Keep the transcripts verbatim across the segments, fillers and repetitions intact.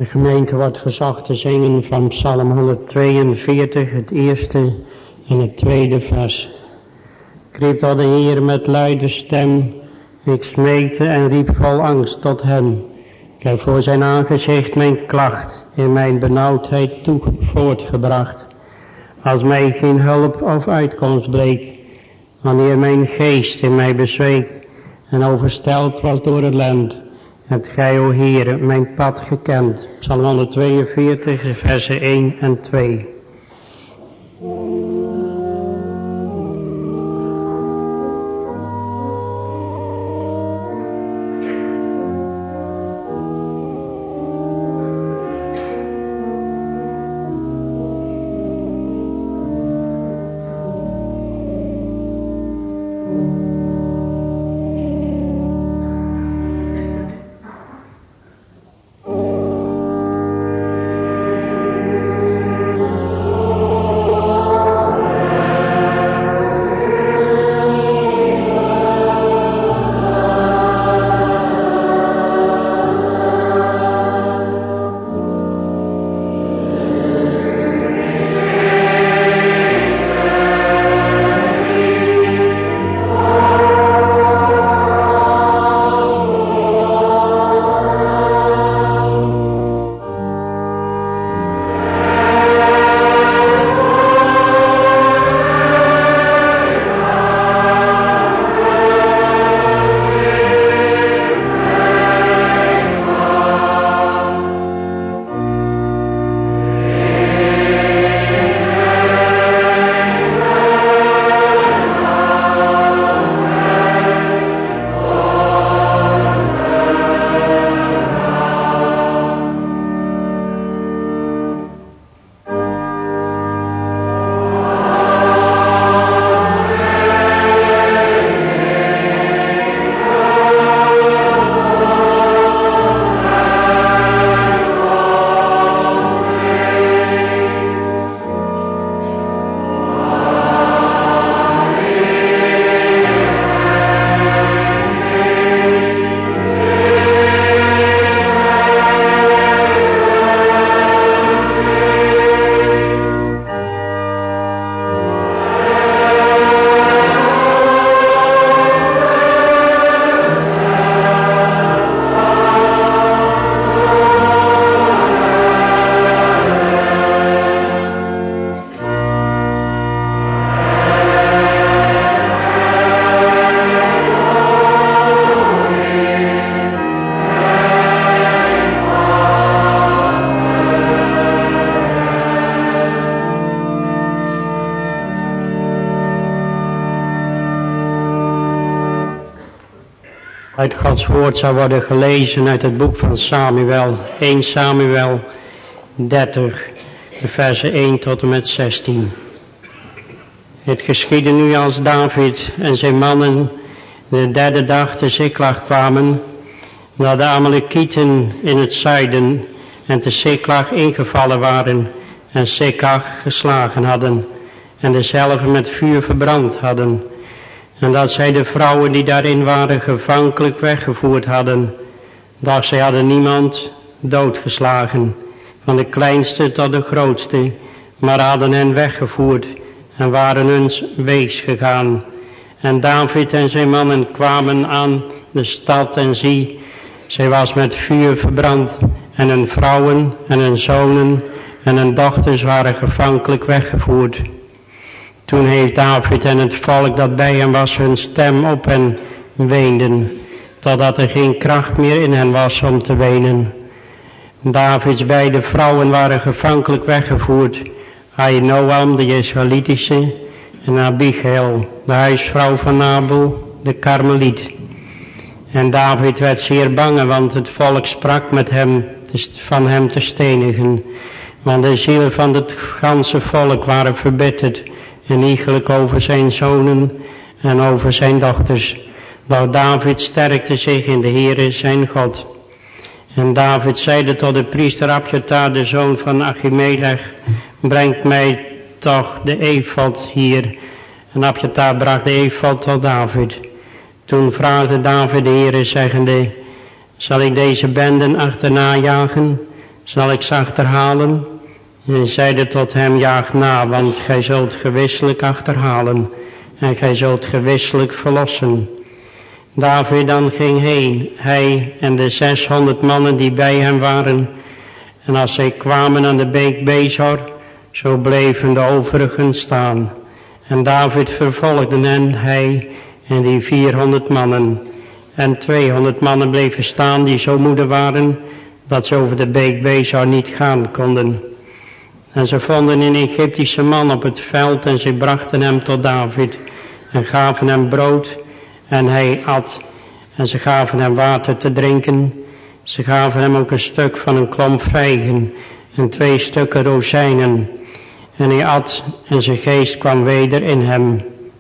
De gemeente wordt verzocht te zingen van Psalm honderdtweeënveertig, het eerste en het tweede vers. Ik riep tot de Heer met luide stem, ik smeekte en riep vol angst tot hem. Ik heb voor zijn aangezicht mijn klacht in mijn benauwdheid toe voortgebracht. Als mij geen hulp of uitkomst bleek, wanneer mijn geest in mij bezweek en overstelpt was door ellende, hebt gij, o Heere, mijn pad gekend. Psalm honderdtweeënveertig, versen één en twee. Uit Gods woord zal worden gelezen uit het boek van Samuel, eerste Samuel dertig, versen één tot en met zestien. Het geschiedde nu als David en zijn mannen de derde dag te Ziklag kwamen, dat de Amalekieten in het zuiden en te Ziklag ingevallen waren en Ziklag geslagen hadden en dezelve met vuur verbrand hadden. En dat zij de vrouwen die daarin waren gevankelijk weggevoerd hadden. Dat zij hadden niemand doodgeslagen, van de kleinste tot de grootste, maar hadden hen weggevoerd en waren huns weegs gegaan. En David en zijn mannen kwamen aan de stad en zie, zij was met vuur verbrand en hun vrouwen en hun zonen en hun dochters waren gevankelijk weggevoerd. Toen heeft David en het volk dat bij hem was hun stem op en weenden, totdat er geen kracht meer in hen was om te wenen. Davids beide vrouwen waren gevankelijk weggevoerd, Ahinoam de Jezreelitische en Abigail, de huisvrouw van Nabal, de Karmeliet. En David werd zeer bang, want het volk sprak met hem van hem te stenigen, want de ziel van het ganse volk waren verbitterd en iegelijk over zijn zonen en over zijn dochters. Maar David sterkte zich in de Heere zijn God. En David zeide tot de priester Abjatar, de zoon van Achimelech, breng mij toch de efod hier. En Abjatar bracht de efod tot David. Toen vraagde David de Heere, zeggende, zal ik deze benden achterna jagen? zal ik ze achterhalen? En zeide tot hem, jaag na, want gij zult gewisselijk achterhalen en gij zult gewisselijk verlossen. David dan ging heen, hij en de zeshonderd mannen die bij hem waren. En als zij kwamen aan de beek Bezor, zo bleven de overigen staan. En David vervolgde hen, hij en die vierhonderd mannen. En tweehonderd mannen bleven staan die zo moede waren, dat ze over de beek Bezor niet gaan konden. En ze vonden een Egyptische man op het veld en ze brachten hem tot David. En gaven hem brood en hij at. En ze gaven hem water te drinken. Ze gaven hem ook een stuk van een klomp vijgen en twee stukken rozijnen. En hij at en zijn geest kwam weder in hem.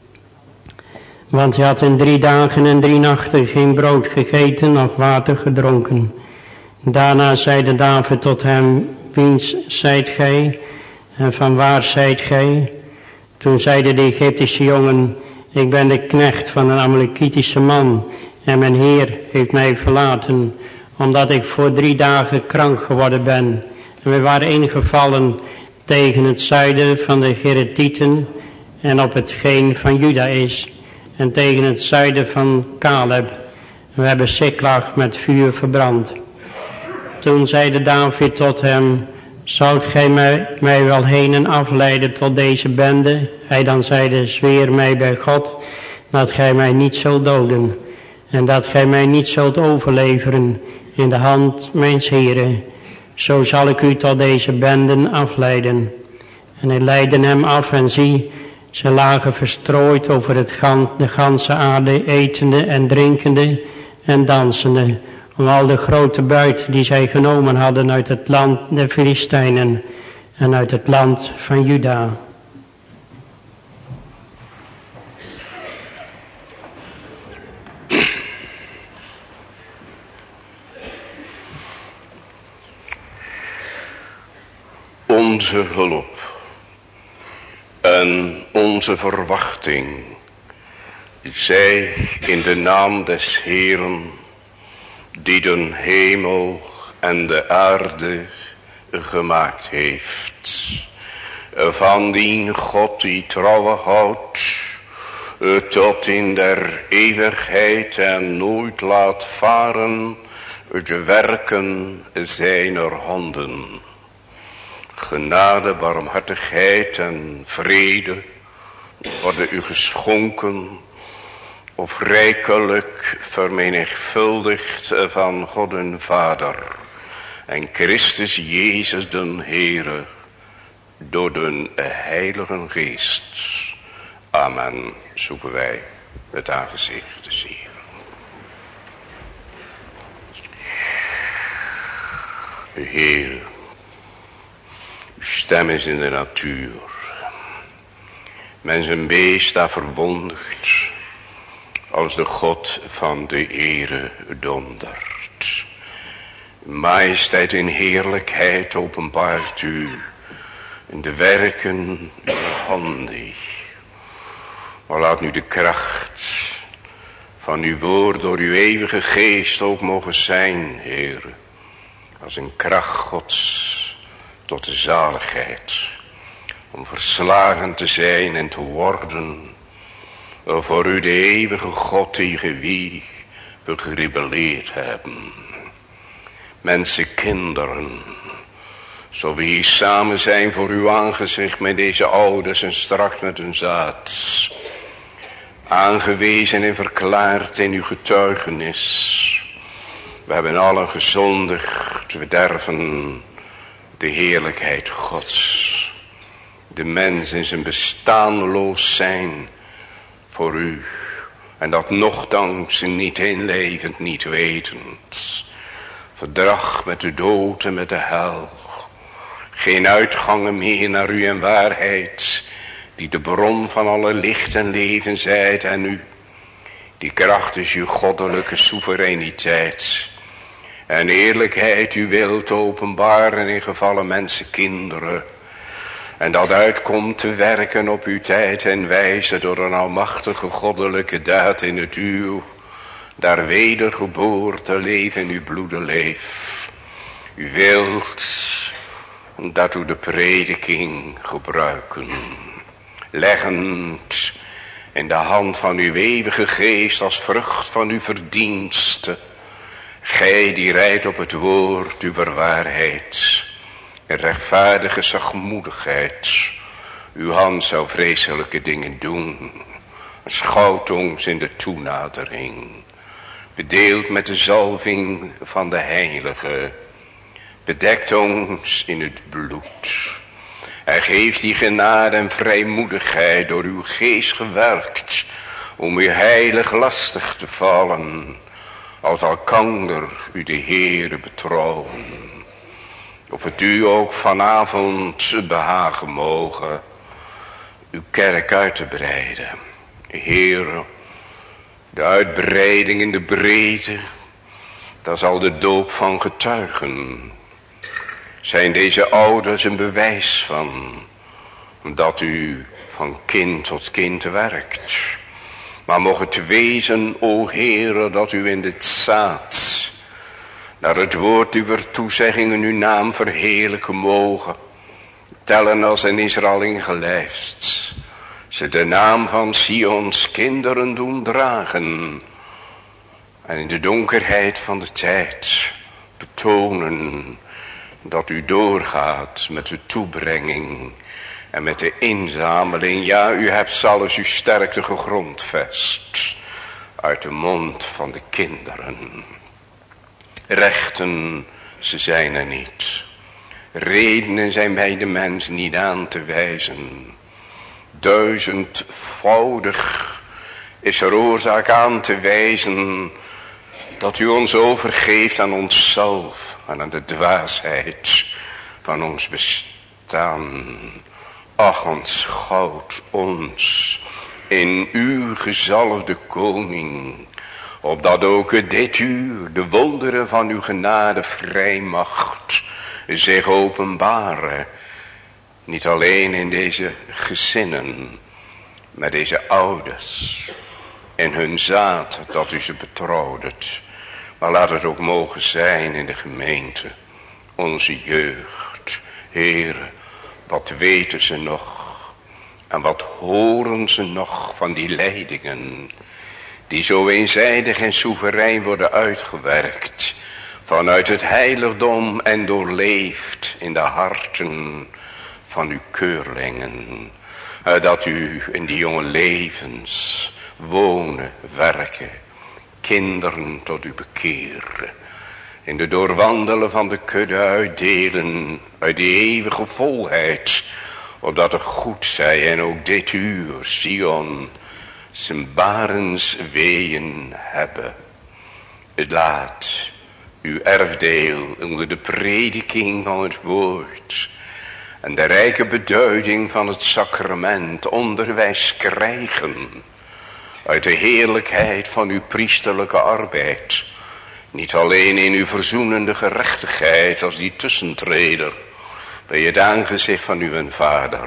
Want hij had in drie dagen en drie nachten geen brood gegeten, noch water gedronken. Daarna zeide David tot hem, wiens zijt gij en van waar zijt gij? Toen zeide de Egyptische jongen, ik ben de knecht van een Amalekitische man en mijn Heer heeft mij verlaten, omdat ik voor drie dagen krank geworden ben. En we waren ingevallen tegen het zuiden van de Geretieten en op hetgeen van Juda is, en tegen het zuiden van Caleb. We hebben Siklag met vuur verbrand. Toen zeide David tot hem, zoudt gij mij, mij wel heen en afleiden tot deze bende? Hij dan zeide, zweer mij bij God, dat gij mij niet zult doden, en dat gij mij niet zult overleveren in de hand mijns Heren. Zo zal ik u tot deze benden afleiden. En hij leidde hem af en zie, ze lagen verstrooid over het gan, de ganse aarde, etende en drinkende en dansende, om al de grote buit die zij genomen hadden uit het land der Filistijnen en uit het land van Juda. Onze hulp en onze verwachting zij in de naam des Heeren, die de hemel en de aarde gemaakt heeft. Van die God die trouwe houdt tot in der eeuwigheid en nooit laat varen de werken zijner handen. Genade, barmhartigheid en vrede worden u geschonken of rijkelijk vermenigvuldigd van God en Vader en Christus Jezus den Heere door den Heilige Geest. Amen. Zoeken wij het aangezicht des Heeren. Heere, uw stem is in de natuur. Mens en beest daar verwonderd, als de God van de ere dondert. Majesteit en heerlijkheid openbaart u in de werken uw handen. Maar laat nu de kracht van uw woord door uw eeuwige geest ook mogen zijn, Heer, als een kracht Gods tot de zaligheid, om verslagen te zijn en te worden voor u de eeuwige God tegen wie we gerebelleerd hebben. Mensen, kinderen, zo we hier samen zijn voor uw aangezicht met deze ouders en straks met hun zaad, aangewezen en verklaard in uw getuigenis. We hebben allen gezondigd, we derven de heerlijkheid Gods. De mens in zijn bestaanloos zijn voor u. En dat nochtans niet inlevend, niet wetend. Verdrag met de dood en met de hel. Geen uitgangen meer naar u en waarheid, die de bron van alle licht en leven zijt, en u, die kracht is uw goddelijke soevereiniteit en eerlijkheid u wilt openbaren in gevallen mensen, kinderen, en dat uitkomt te werken op uw tijd en wijze door een almachtige goddelijke daad in het uw, daar wedergeboorte leven in uw bloede leef. U wilt dat u de prediking gebruiken, leggend in de hand van uw eeuwige geest als vrucht van uw verdienste. Gij die rijdt op het woord uw waarheid, in rechtvaardige zachtmoedigheid. Uw hand zou vreselijke dingen doen. Schouwt ons in de toenadering. Bedeeld met de zalving van de heilige. Bedekt ons in het bloed. En geeft die genade en vrijmoedigheid door uw geest gewerkt. Om u heilig lastig te vallen. Als elkander u de Heere betrouwen. Of het u ook vanavond behagen mogen. Uw kerk uit te breiden. Heere, de uitbreiding in de breedte, daar zal de doop van getuigen. Zijn deze ouders een bewijs van, dat u van kind tot kind werkt. Maar mocht het wezen, o Heere, dat u in dit zaad, naar het woord uw toezeggingen uw naam verheerlijken mogen, tellen als een Israël ingelijfd. Ze de naam van Sions kinderen doen dragen. En in de donkerheid van de tijd betonen dat u doorgaat met de toebrenging en met de inzameling. Ja, u hebt zelfs uw sterkte gegrondvest uit de mond van de kinderen. Rechten, ze zijn er niet. Redenen zijn bij de mens niet aan te wijzen. Duizendvoudig is er oorzaak aan te wijzen dat u ons overgeeft aan onszelf en aan de dwaasheid van ons bestaan. Ach, aanschouwt ons in uw gezalfde koning, opdat ook dit uur de wonderen van uw genade vrijmacht zich openbaren. Niet alleen in deze gezinnen, maar deze ouders, in hun zaad dat u ze betrouwdet. Maar laat het ook mogen zijn in de gemeente, onze jeugd. Heere, wat weten ze nog en wat horen ze nog van die leidingen, die zo eenzijdig en soeverein worden uitgewerkt, vanuit het heiligdom en doorleefd in de harten van uw keurlingen. Dat u in die jonge levens wonen, werken, kinderen tot u bekeren. In de doorwandelen van de kudde uitdelen uit die eeuwige volheid, opdat er goed zij en ook dit uur Sion zijn barens weeën hebben. Het laat uw erfdeel onder de prediking van het woord en de rijke beduiding van het sacrament onderwijs krijgen uit de heerlijkheid van uw priesterlijke arbeid. Niet alleen in uw verzoenende gerechtigheid als die tussentreder bij het aangezicht van uw Vader,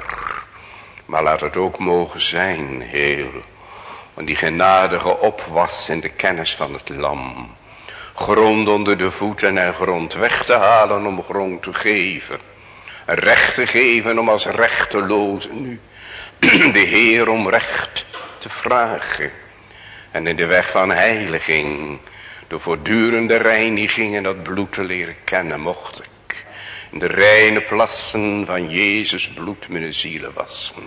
maar laat het ook mogen zijn, Heer, van die genadige opwas in de kennis van het lam, grond onder de voeten en grond weg te halen om grond te geven, recht te geven om als rechtelozen nu de Heer om recht te vragen, en in de weg van heiliging, de voortdurende reiniging en dat bloed te leren kennen, mocht ik in de reine plassen van Jezus bloed mijn zielen wassen.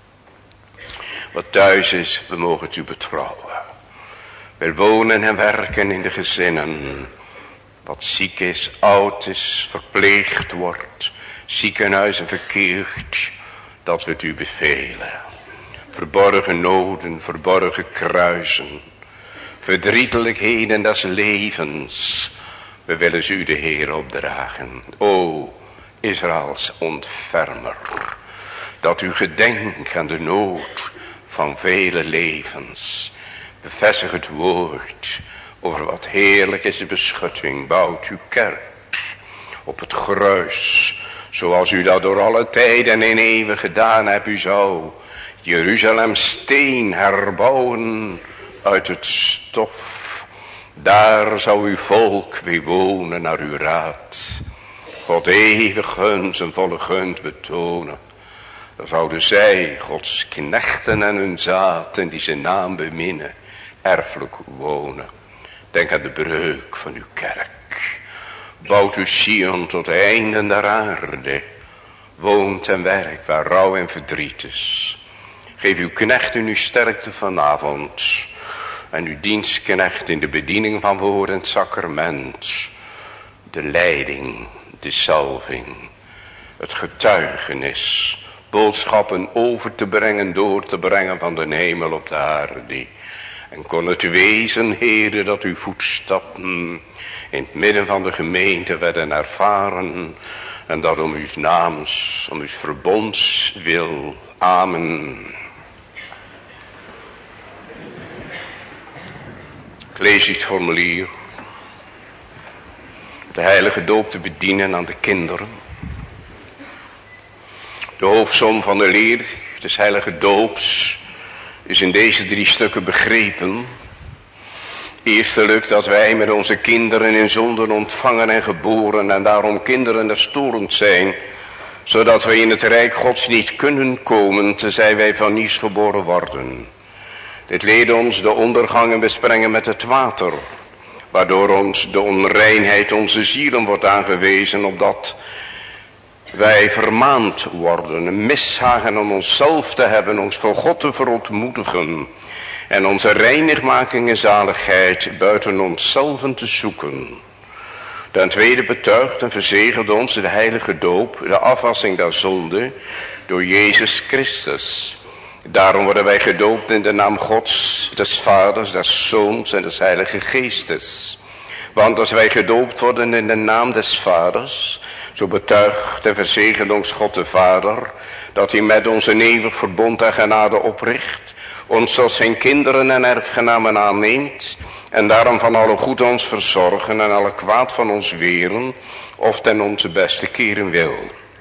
Wat thuis is, we mogen het u betrouwen. We wonen en werken in de gezinnen. Wat ziek is, oud is, verpleegd wordt, ziekenhuizen verkeerd, dat we het u bevelen. Verborgen noden, verborgen kruisen, verdrietelijkheden des levens, we willen ze u de Heer opdragen. O Israëls ontfermer, dat u gedenkt aan de nood van vele levens. Bevestig het woord over wat heerlijk is de beschutting. Bouwt uw kerk op het gruis, zoals u dat door alle tijden en in eeuwen gedaan hebt. U zou Jeruzalem steen herbouwen uit het stof. Daar zou uw volk weer wonen naar uw raad. God eeuwig gunst en volle gunst betonen. Dan zouden zij, Gods knechten en hun zaad, en die zijn naam beminnen, erfelijk wonen. Denk aan de breuk van uw kerk. Bouwt uw Sion tot einden der aarde. Woont en werkt waar rouw en verdriet is. Geef uw knechten uw sterkte vanavond. En uw dienstknecht in de bediening van woord en sacrament. De leiding, de salving, het getuigenis. Boodschappen over te brengen, door te brengen van de hemel op de aarde. En kon het wezen, Heere, dat uw voetstappen in het midden van de gemeente werden ervaren. En dat om uw naams, om uw verbonds wil. Amen. Ik lees het formulier. De heilige doop te bedienen aan de kinderen. De hoofdsom van de leer des heilige doops is in deze drie stukken begrepen. Eerstelijk dat wij met onze kinderen in zonden ontvangen en geboren en daarom kinderen des torens zijn, zodat wij in het rijk Gods niet kunnen komen, tenzij wij van nieuws geboren worden. Dit leerde ons de ondergangen besprengen met het water, waardoor ons de onreinheid onze zielen wordt aangewezen, opdat wij vermaand worden, een mishagen om onszelf te hebben, ons voor God te verontmoedigen en onze reinigmaking en zaligheid buiten onszelf te zoeken. Ten tweede betuigt en verzegelt ons de heilige doop, de afwassing der zonde, door Jezus Christus. Daarom worden wij gedoopt in de naam Gods, des Vaders, des Zoons en des Heilige Geestes. Want als wij gedoopt worden in de naam des Vaders, zo betuigt en verzegelt ons God de Vader, dat hij met ons een eeuwig verbond en genade opricht, ons als zijn kinderen en erfgenamen aanneemt, en daarom van alle goed ons verzorgen en alle kwaad van ons weren, of ten onze beste keren wil.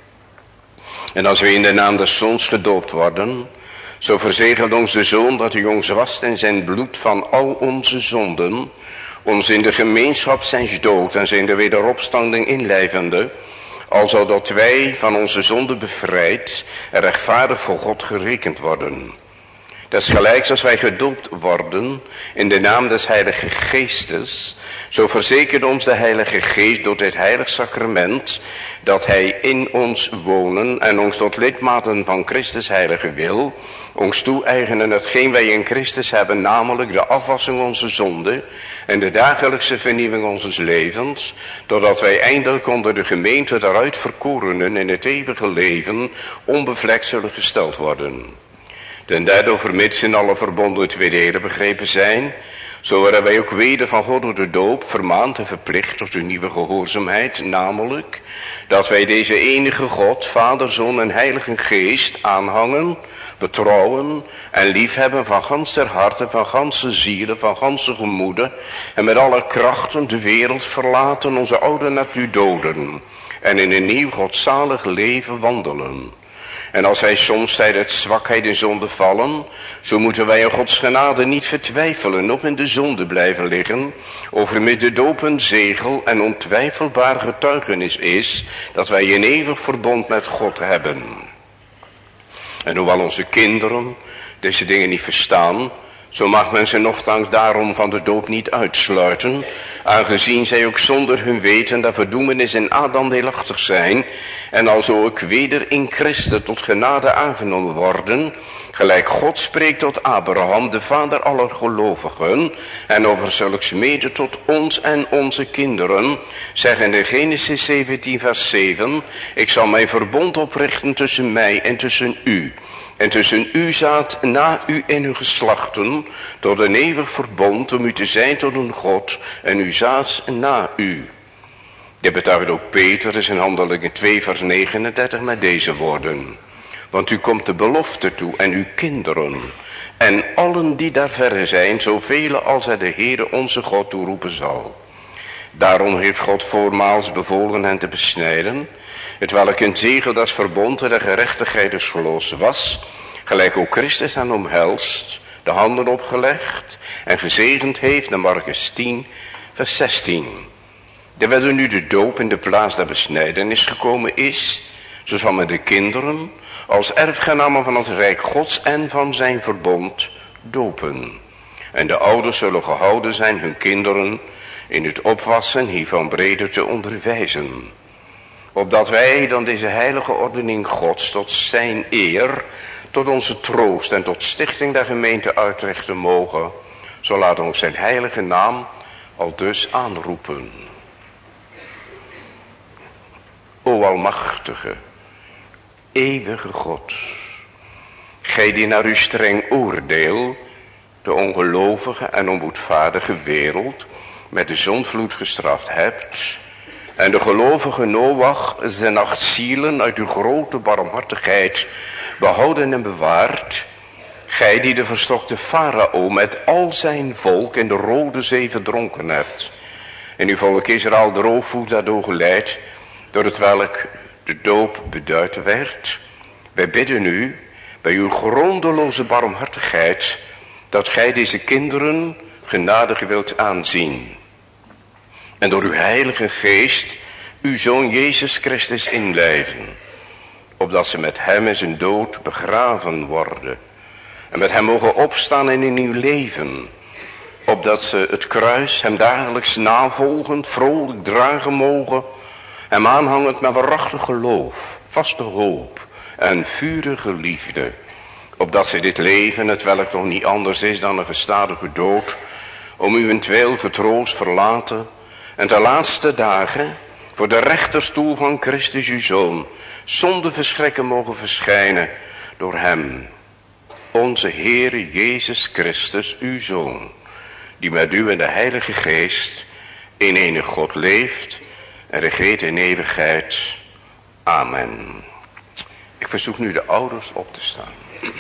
En als wij in de naam des Zoons gedoopt worden, zo verzegelt ons de Zoon dat hij ons wast in zijn bloed van al onze zonden, ons in de gemeenschap zijns dood en zijn de wederopstanding inlijvende, alzo dat wij van onze zonde bevrijd en rechtvaardig voor God gerekend worden. Desgelijks als wij gedoopt worden in de naam des Heilige Geestes, zo verzekert ons de Heilige Geest door dit heilig sacrament, dat hij in ons wonen en ons tot lidmaten van Christus heilige wil, ons toe-eigenen hetgeen wij in Christus hebben, namelijk de afwassing onze zonde en de dagelijkse vernieuwing onze levens, totdat wij eindelijk onder de gemeente der uitverkorenen in het eeuwige leven onbevlekt zullen gesteld worden. Ten derde, overmits in alle verbonden tweedelen begrepen zijn, zo worden wij ook weder van God door de doop vermaand en verplicht tot een nieuwe gehoorzaamheid, namelijk dat wij deze enige God, Vader, Zoon en Heilige Geest aanhangen, betrouwen en liefhebben van gans der harten, van ganse zielen, van ganse gemoeden en met alle krachten de wereld verlaten, onze oude natuur doden en in een nieuw godzalig leven wandelen. En als wij soms tijdens zwakheid in zonde vallen, zo moeten wij in Gods genade niet vertwijfelen, nog in de zonde blijven liggen, overmits de doop een zegel en ontwijfelbaar getuigenis is, dat wij een eeuwig verbond met God hebben. En hoewel onze kinderen deze dingen niet verstaan, zo mag men ze nochtans daarom van de doop niet uitsluiten, aangezien zij ook zonder hun weten der verdoemenis in Adam deelachtig zijn, en alzo ook weder in Christus tot genade aangenomen worden, gelijk God spreekt tot Abraham, de vader aller gelovigen, en over zulks mede tot ons en onze kinderen, zeggen in Genesis zeventien vers zeven, ik zal mijn verbond oprichten tussen mij en tussen u, en tussen uw zaad na u en uw geslachten, tot een eeuwig verbond om u te zijn tot een God, en uw zaad na u. Dit betuigt ook Peter in zijn Handelingen twee vers negenendertig met deze woorden. Want u komt de belofte toe en uw kinderen en allen die daar verre zijn, zoveel als hij de Heere onze God toeroepen zal. Daarom heeft God voormaals bevolen hen te besnijden, het welk een zegel des verbond en de gerechtigheid des geloofs was, gelijk ook Christus hen omhelst, de handen opgelegd en gezegend heeft naar Markus tien vers zestien. Terwijl nu de doop in de plaats der besnijdenis gekomen is, zo zal men de kinderen als erfgenamen van het Rijk Gods en van zijn verbond dopen. En de ouders zullen gehouden zijn hun kinderen in het opwassen hiervan breder te onderwijzen. Opdat wij dan deze heilige ordening Gods tot zijn eer, tot onze troost en tot stichting der gemeente uitrichten mogen, zo laat ons zijn heilige naam al dus aanroepen. O almachtige, eeuwige God, gij die naar uw streng oordeel de ongelovige en onboedvaardige wereld met de zondvloed gestraft hebt, en de gelovige Noach zijn acht zielen uit uw grote barmhartigheid behouden en bewaard, gij die de verstokte Farao met al zijn volk in de Rode Zee verdronken hebt, en uw volk Israël droogvoet daardoor geleid, door het welk de doop beduid werd. Wij bidden u bij uw grondeloze barmhartigheid dat gij deze kinderen genadig wilt aanzien. En door uw heilige geest uw Zoon Jezus Christus inlijven. Opdat ze met hem in zijn dood begraven worden. En met hem mogen opstaan in een nieuw leven. Opdat ze het kruis hem dagelijks navolgend vrolijk dragen mogen. Hem aanhangend met waarachtig geloof, vaste hoop en vurige liefde. Opdat ze dit leven, het welk toch niet anders is dan een gestadige dood, om uwentwil getroost verlaten en de laatste dagen voor de rechterstoel van Christus uw Zoon zonder verschrikken mogen verschijnen door hem, onze Heere Jezus Christus uw Zoon, die met u en de Heilige Geest in ene God leeft en regeert in eeuwigheid. Amen. Ik verzoek nu de ouders op te staan.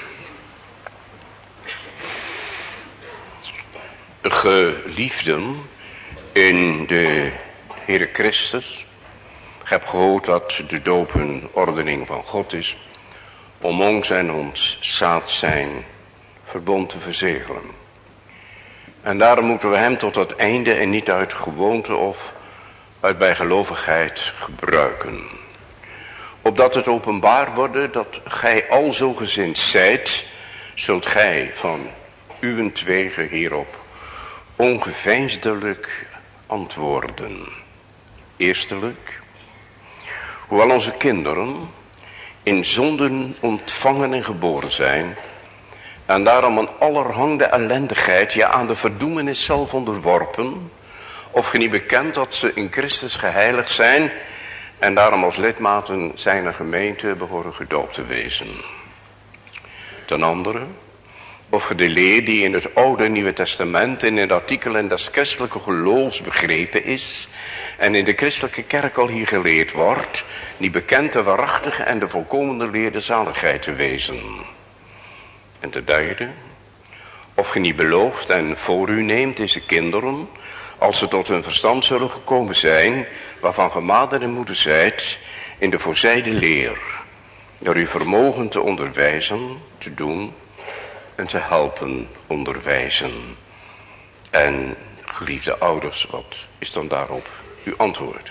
Geliefden in de Heere Christus, ik heb gehoord dat de doop een ordening van God is, om ons en ons zaad zijn verbond te verzegelen. En daarom moeten we hem tot het einde en niet uit gewoonte of uit bijgelovigheid gebruiken. Opdat het openbaar worden dat gij al zo gezind zijt, zult gij van uwentwege hierop ongeveinsdelijk antwoorden. Eerstelijk, hoewel onze kinderen in zonden ontvangen en geboren zijn, en daarom aan allerhande ellendigheid, ja aan de verdoemenis zelf onderworpen, of ge niet bekend dat ze in Christus geheiligd zijn, en daarom als lidmaten zijner gemeente behoren gedoopt te wezen. Ten andere, of ge de leer die in het Oude en Nieuwe Testament in het artikelen des christelijke geloofs begrepen is en in de christelijke kerk al hier geleerd wordt, niet bekend de waarachtige en de volkomene leer de zaligheid te wezen. En ten derde, of ge niet belooft en voor u neemt deze kinderen, als ze tot hun verstand zullen gekomen zijn, waarvan ge vader en moeder zijt, in de voorzijde leer, door uw vermogen te onderwijzen, te doen en te helpen onderwijzen. En geliefde ouders, wat is dan daarop uw antwoord?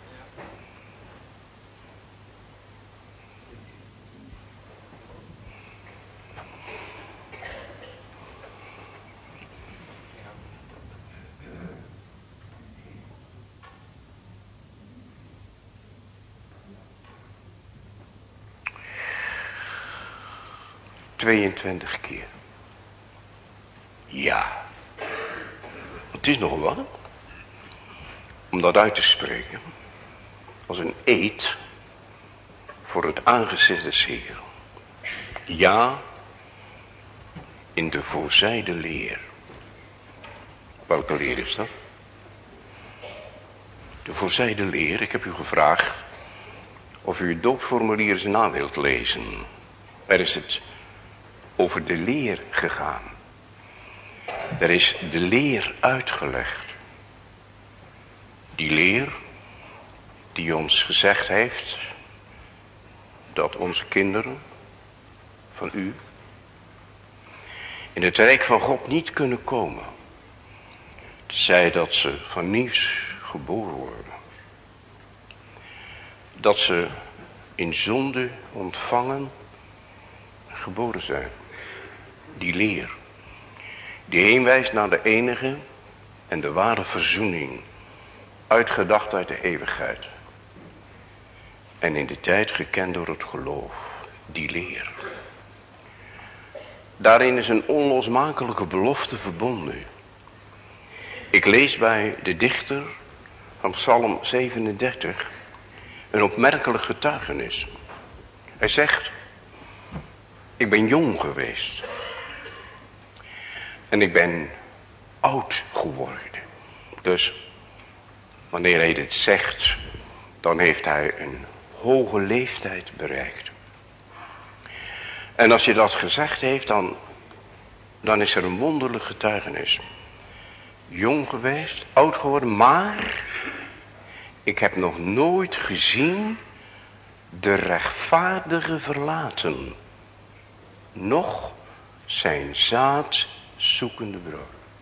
tweeëntwintig keer. Ja. Het is nog wat. Om dat uit te spreken. Als een eed voor het aangezicht des Heeren. Ja. In de voorzijde leer. Welke leer is dat? De voorzijde leer. Ik heb u gevraagd of u het doopformulier eens na wilt lezen. Er is het over de leer gegaan. Er is de leer uitgelegd. Die leer die ons gezegd heeft dat onze kinderen van u in het rijk van God niet kunnen komen, tenzij dat ze van nieuws geboren worden. dat ze in zonde ontvangen en geboren zijn. Die leer. Die heen wijst naar de enige en de ware verzoening. Uitgedacht uit de eeuwigheid. En in de tijd gekend door het geloof. Die leer. Daarin is een onlosmakelijke belofte verbonden. Ik lees bij de dichter van Psalm zevenendertig een opmerkelijk getuigenis. Hij zegt, ik ben jong geweest. En ik ben oud geworden. Dus wanneer hij dit zegt, dan heeft hij een hoge leeftijd bereikt. En als je dat gezegd heeft, dan, dan is er een wonderlijk getuigenis. Jong geweest, oud geworden, maar ik heb nog nooit gezien de rechtvaardige verlaten, noch zijn zaad zoekende brood.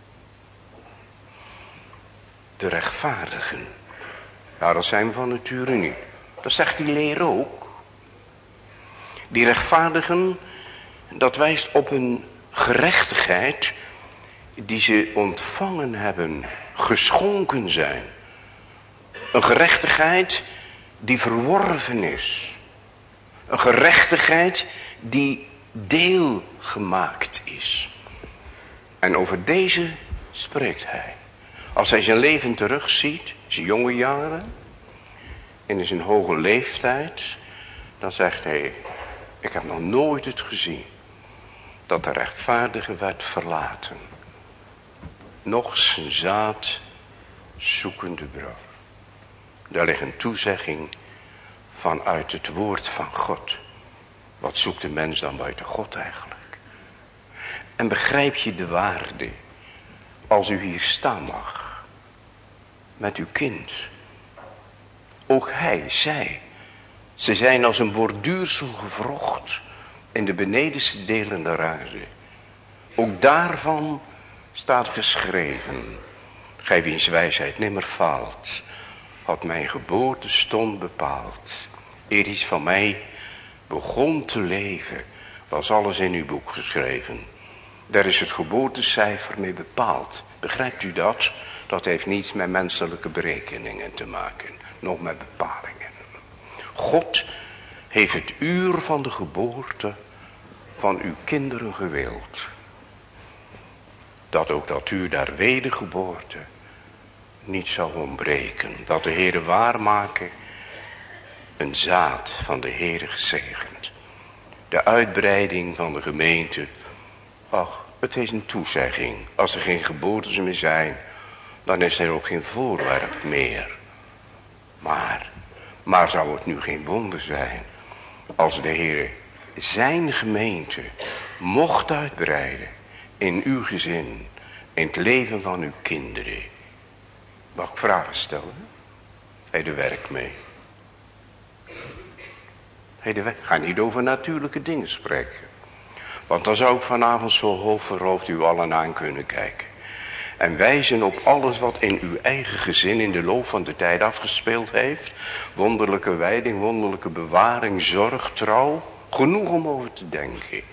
De rechtvaardigen, ja, dat zijn we van nature niet. Dat zegt die leer ook. Die rechtvaardigen, dat wijst op een gerechtigheid die ze ontvangen hebben, geschonken zijn. Een gerechtigheid die verworven is. Een gerechtigheid die deel gemaakt is. En over deze spreekt hij. Als hij zijn leven terugziet, zijn jonge jaren, in zijn hoge leeftijd, dan zegt hij, ik heb nog nooit het gezien dat de rechtvaardige werd verlaten, noch zijn zaad zoekende brood. Daar ligt een toezegging vanuit het woord van God. Wat zoekt de mens dan buiten God eigenlijk? En begrijp je de waarde als u hier staan mag met uw kind? Ook hij, zij, ze zijn als een borduursel gevrocht in de benedenste delen der aarde. Ook daarvan staat geschreven, gij wiens wijsheid nimmer faalt, had mijn geboortestond bepaald. Eer iets van mij begon te leven, was alles in uw boek geschreven. Daar is het geboortecijfer mee bepaald. Begrijpt u dat? Dat heeft niets met menselijke berekeningen te maken, nog met bepalingen. God heeft het uur van de geboorte van uw kinderen gewild. Dat ook dat uur der wedergeboorte niet zou ontbreken. Dat de Heere waarmaken een zaad van de Heere gezegend. De uitbreiding van de gemeente. Ach, het is een toezegging. Als er geen geboortes meer zijn, dan is er ook geen voorwerp meer. Maar, maar zou het nu geen wonder zijn als de Heere zijn gemeente mocht uitbreiden in uw gezin, in het leven van uw kinderen. Mag ik vragen stellen? Heb je er werk mee? Heb je er werk? Ga niet over natuurlijke dingen spreken. Want dan zou ik vanavond zo hoofdverhoofd u allen aan kunnen kijken. En wijzen op alles wat in uw eigen gezin in de loop van de tijd afgespeeld heeft. Wonderlijke wijding, wonderlijke bewaring, zorg, trouw. Genoeg om over te denken.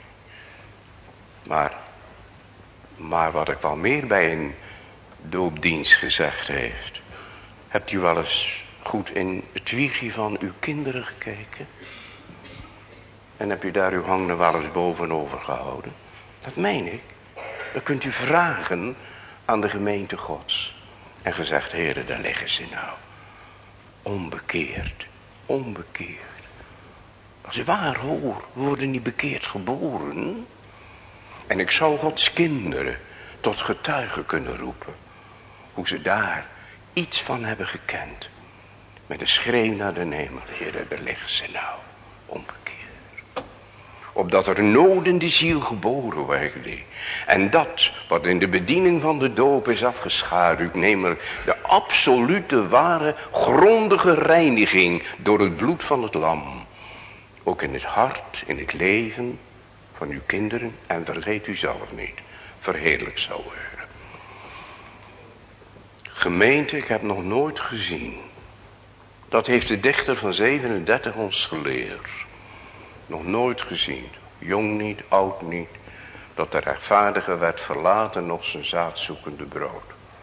Maar, maar wat ik wel meer bij een doopdienst gezegd heeft. Hebt u wel eens goed in het wiegje van uw kinderen gekeken? En heb u daar uw hang er wel eens bovenover gehouden? Dat meen ik. Dan kunt u vragen aan de gemeente Gods. En gezegd, Heere, daar liggen ze nou. Onbekeerd. Onbekeerd. Als u waar hoor, we worden niet bekeerd geboren. En ik zou Gods kinderen tot getuigen kunnen roepen. Hoe ze daar iets van hebben gekend. Met een schreeuw naar de hemel. Heere, daar liggen ze nou. Onbekeerd. Opdat er nood in de ziel geboren worden. En dat wat in de bediening van de doop is afgeschaduwd. Namelijk de absolute ware grondige reiniging door het bloed van het lam. Ook in het hart, in het leven van uw kinderen. En vergeet u zelf niet. Verheerlijk zou worden. Gemeente, ik heb nog nooit gezien Dat heeft de dichter van zevenendertig ons geleerd. Nog nooit gezien, jong niet, oud niet, dat de rechtvaardige werd verlaten nog zijn zaadzoekende brood.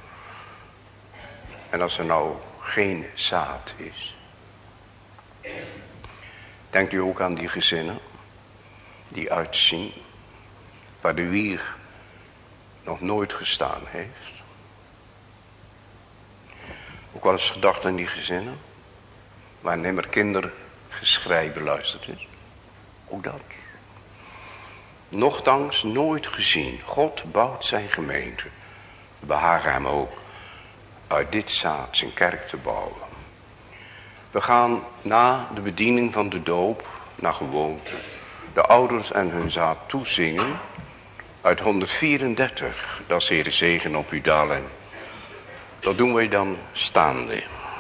En als er nou geen zaad is. Denkt u ook aan die gezinnen die uitzien waar de wieg nog nooit gestaan heeft. Ook wel eens gedacht aan die gezinnen waar nimmer kindergeschrei beluisterd is. Ook dat. Nochtans nooit gezien. God bouwt zijn gemeente. We behagen hem ook uit dit zaad zijn kerk te bouwen. We gaan na de bediening van de doop, naar gewoonte, de ouders en hun zaad toezingen uit honderdvierendertig. Dat is Heere zegen op u dalen. Dat doen wij dan staande.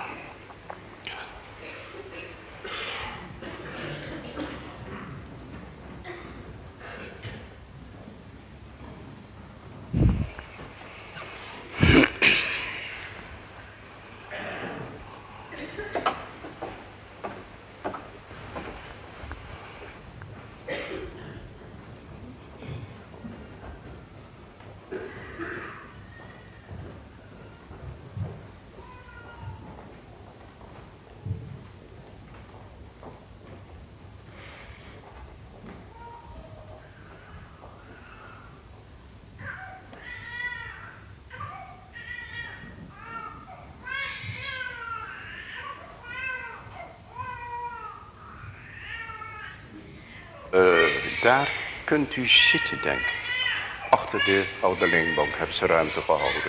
Uh, daar kunt u zitten, denk ik. Achter de oude leenbank hebben ze ruimte gehouden.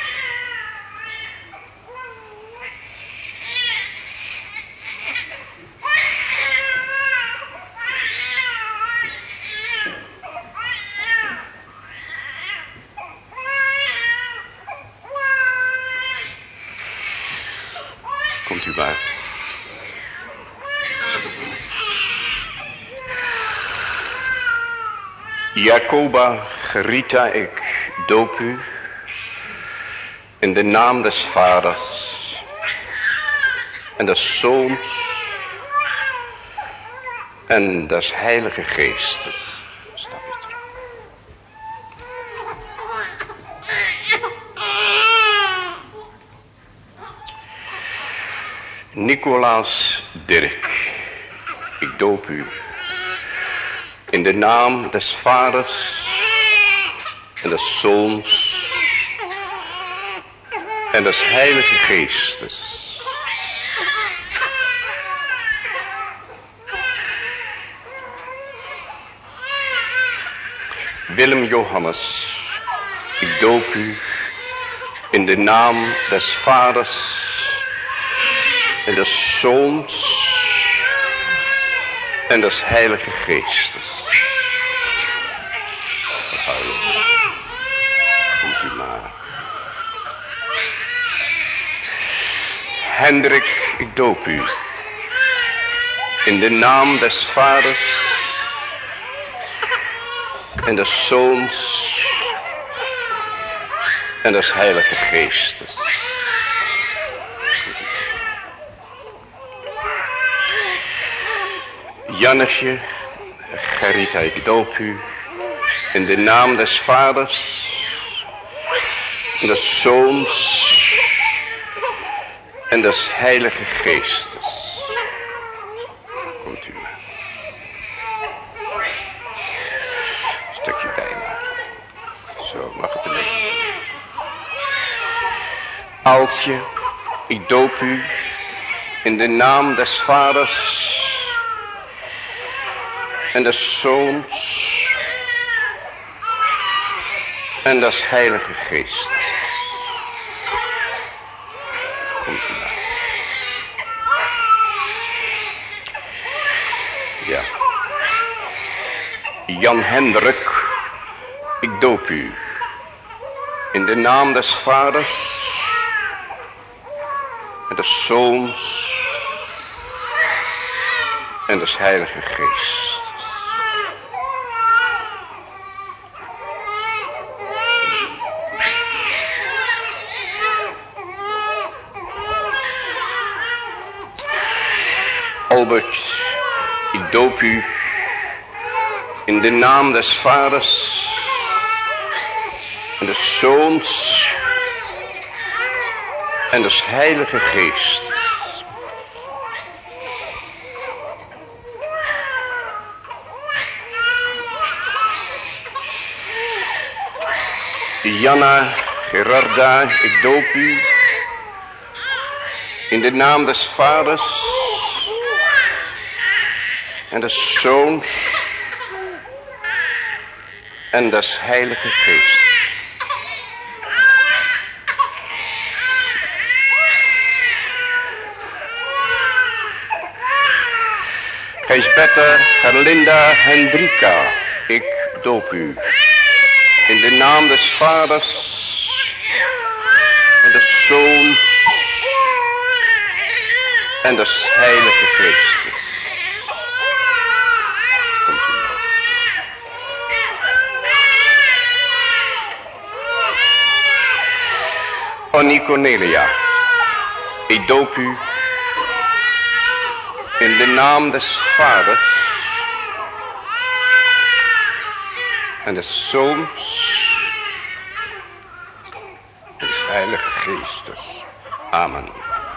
Komt u maar. Jacoba, Gerita, ik doop u in de naam des Vaders en des Zoons en des Heilige Geestes. Stap je terug. Nicolaas Dirk, ik doop u in de naam des Vaders en des Zoons en des Heilige Geestes. Willem Johannes, ik doop u in de naam des Vaders en des Zoons en des Heilige Geestes. Komt u maar. Hendrik, ik doop u in de naam des Vaders en des Zoons en des Heilige Geestes. Jannetje, Gerita, ik doop u in de naam des Vaders en des Zoons en des Heilige Geestes. Komt u maar. Een stukje bij me. Zo, mag het erbij. Aaltje, ik doop u in de naam des Vaders en des Zoons en des Heilige Geestes. Komt u maar. Ja. Jan Hendrik, ik doop u in de naam des Vaders en des Zoons en des Heilige Geestes. Albert, ik doop u in de naam des Vaders en des Zoons en des Heilige Geestes. Janna, Gerarda, ik doop u in de naam des Vaders en des Zoons en des Heilige Geestes. Gijsbetta, Gerlinda, Hendrika, ik doop u in de naam des Vaders en des Zoons en des Heilige Geestes. Annie Cornelia, ik doop u in de naam des Vaders en des Zoons en des Heilige Geestes. Amen.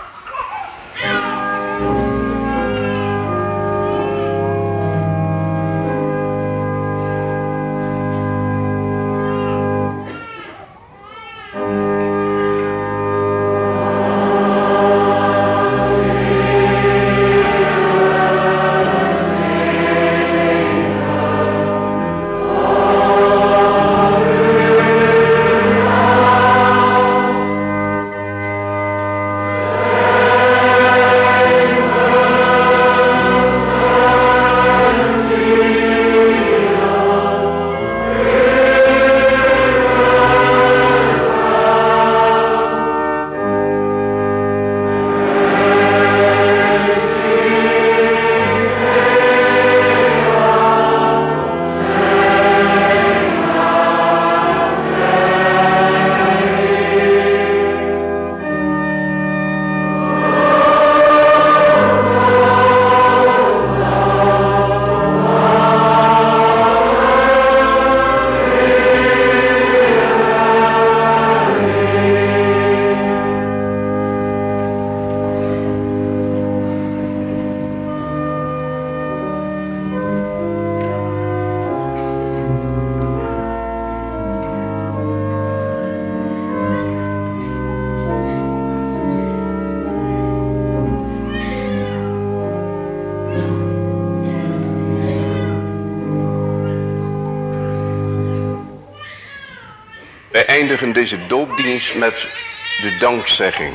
Wij eindigen deze doopdienst met de dankzegging.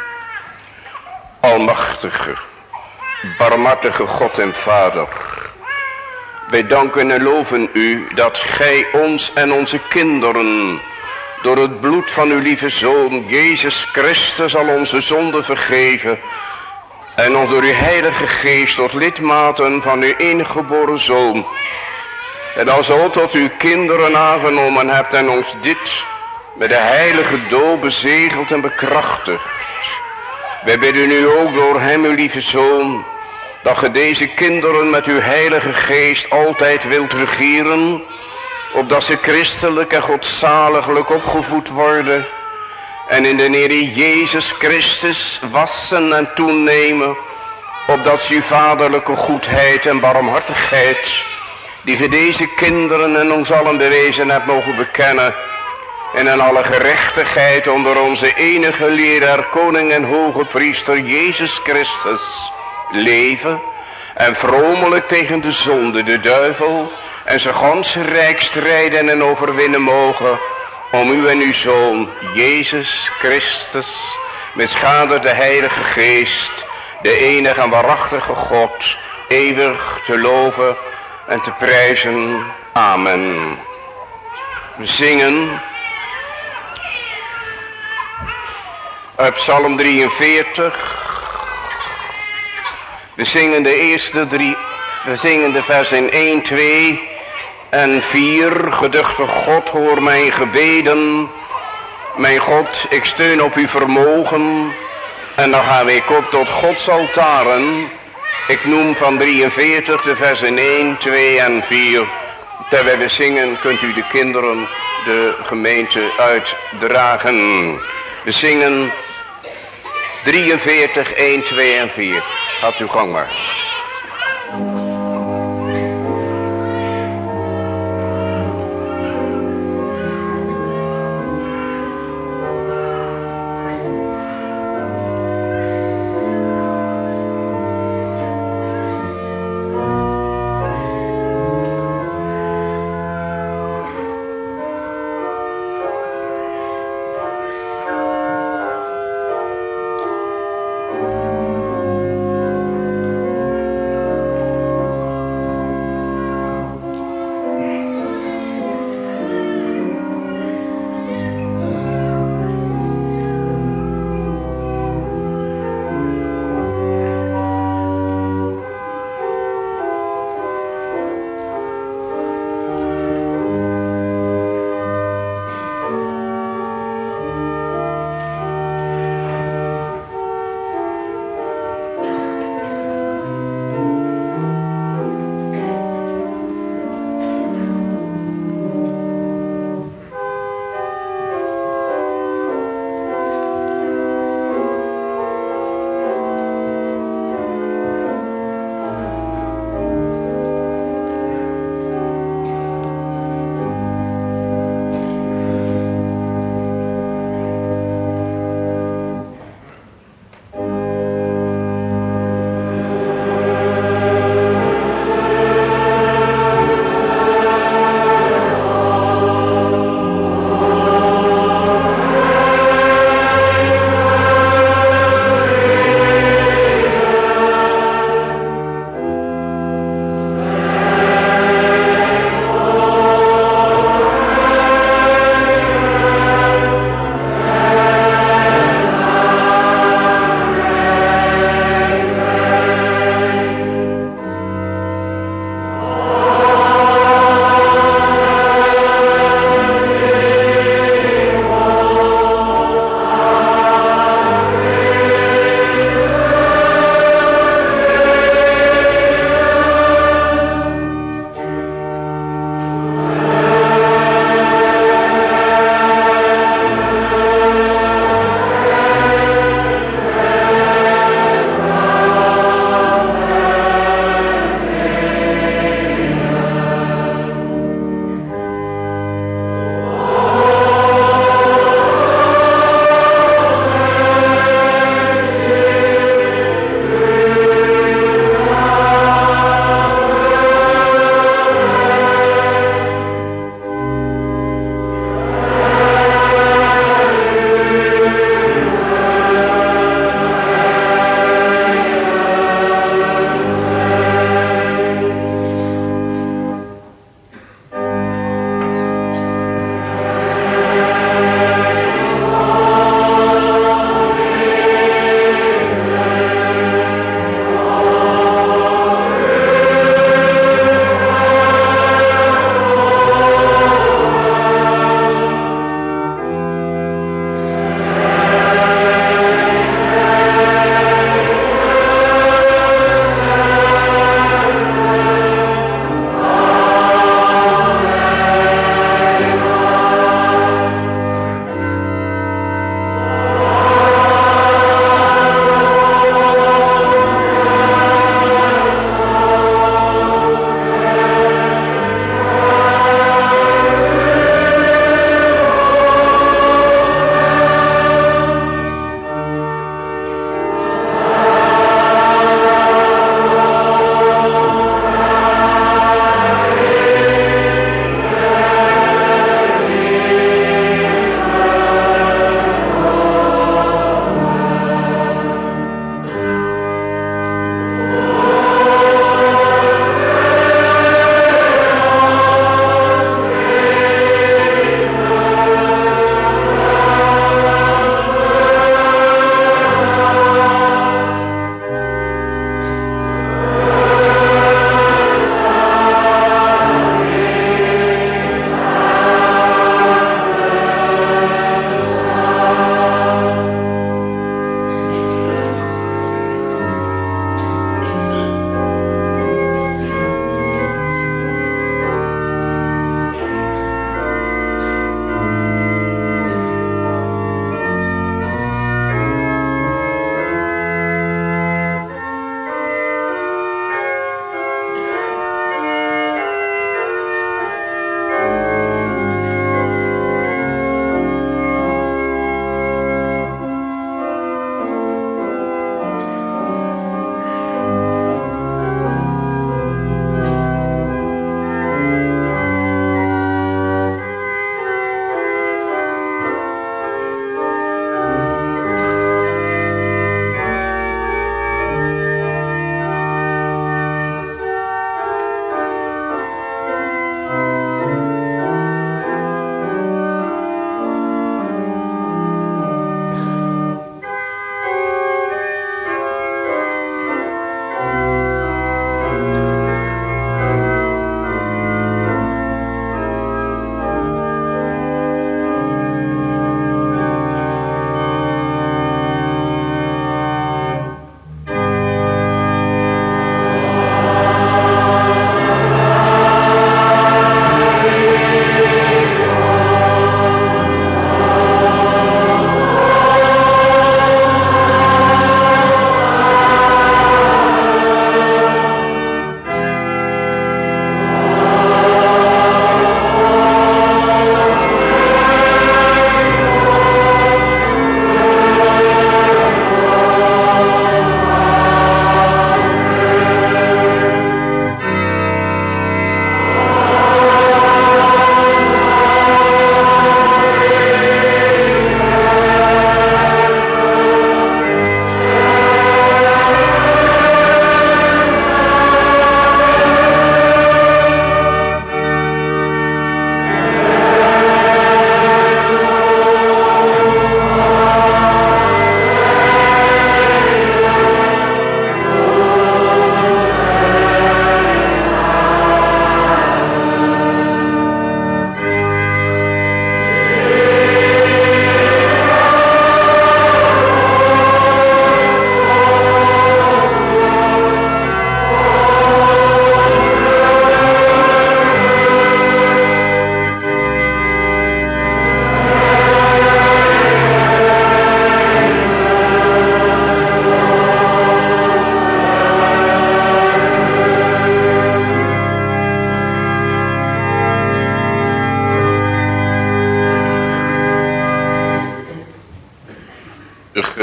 Almachtige, barmhartige God en Vader, wij danken en loven u dat gij ons en onze kinderen door het bloed van uw lieve Zoon Jezus Christus al onze zonden vergeven en ons door uw Heilige Geest tot lidmaten van uw ingeboren Zoon en als ook tot uw kinderen aangenomen hebt en ons dit met de heilige doop bezegeld en bekrachtigd. Wij bidden u ook door hem, uw lieve Zoon, dat ge deze kinderen met uw Heilige Geest altijd wilt regeren, opdat ze christelijk en godzaliglijk opgevoed worden en in de Heer Jezus Christus wassen en toenemen, opdat ze uw vaderlijke goedheid en barmhartigheid, die ge deze kinderen en ons allen bewezen hebt, mogen bekennen en in alle gerechtigheid onder onze enige leraar, koning en hoge priester Jezus Christus leven en vromelijk tegen de zonde, de duivel en zijn ganse rijk strijden en overwinnen mogen, om u en uw Zoon Jezus Christus met schade de Heilige Geest, de enige en waarachtige God, eeuwig te loven en te prijzen. Amen. We zingen uit Psalm drieënveertig. We zingen de eerste drie, we zingen de versen één, twee en vier. Geduchte God, hoor mijn gebeden. Mijn God, ik steun op uw vermogen. En dan gaan we op tot Gods altaren Ik noem van drieënveertig de versen één, twee en vier. Terwijl we zingen kunt u de kinderen de gemeente uitdragen. We zingen drieënveertig, één, twee en vier. Gaat uw gang maar.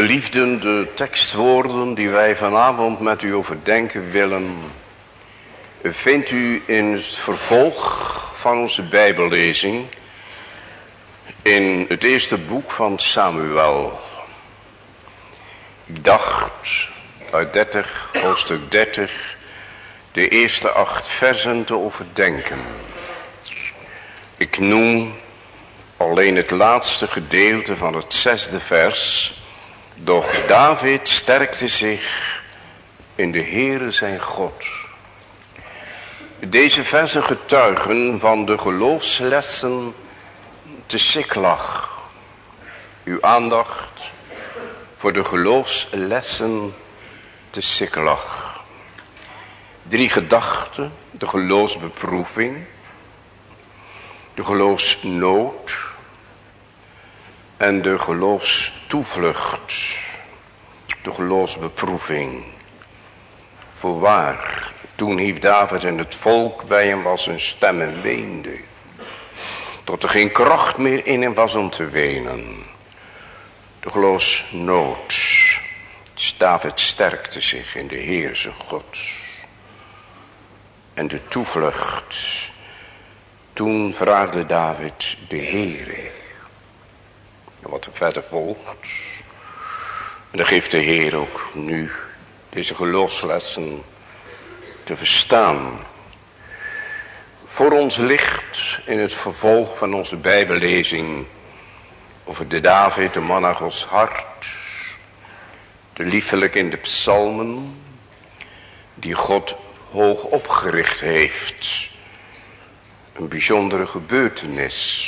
Geliefden, de tekstwoorden die wij vanavond met u overdenken willen, vindt u in het vervolg van onze Bijbellezing in het eerste boek van Samuel. Ik dacht uit dertig, hoofdstuk dertig, de eerste acht versen te overdenken. Ik noem alleen het laatste gedeelte van het zesde vers. Doch David sterkte zich in de Heere zijn God. Deze versen getuigen van de geloofslessen te Siklag. Uw aandacht voor de geloofslessen te Siklag. Drie gedachten: de geloofsbeproeving, de geloofsnood en de geloofstoevlucht. De geloofsbeproeving. Voorwaar, toen hief David en het volk bij hem was een stem en weende, tot er geen kracht meer in hem was om te wenen. De geloofsnood. David sterkte zich in de Heer zijn God. En de toevlucht. Toen vraagde David de Heere. En wat er verder volgt. En dan geeft de Heer ook nu deze geloofslessen te verstaan. Voor ons ligt in het vervolg van onze Bijbellezing over de David, de man naar Gods hart. De liefelijk in de psalmen, die God hoog opgericht heeft. Een bijzondere gebeurtenis.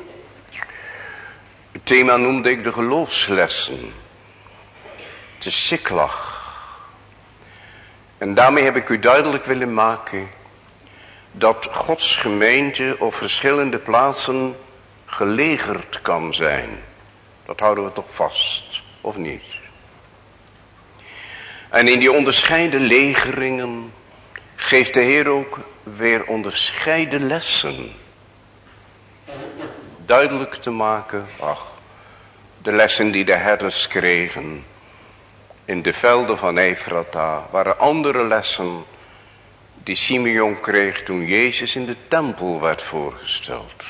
Het thema noemde ik de geloofslessen. Te Siklag. En daarmee heb ik u duidelijk willen maken dat Gods gemeente op verschillende plaatsen gelegerd kan zijn. Dat houden we toch vast, of niet? En in die onderscheiden legeringen geeft de Heer ook weer onderscheiden lessen. Duidelijk te maken, ach, de lessen die de herders kregen in de velden van Efrata waren andere lessen die Simeon kreeg toen Jezus in de tempel werd voorgesteld.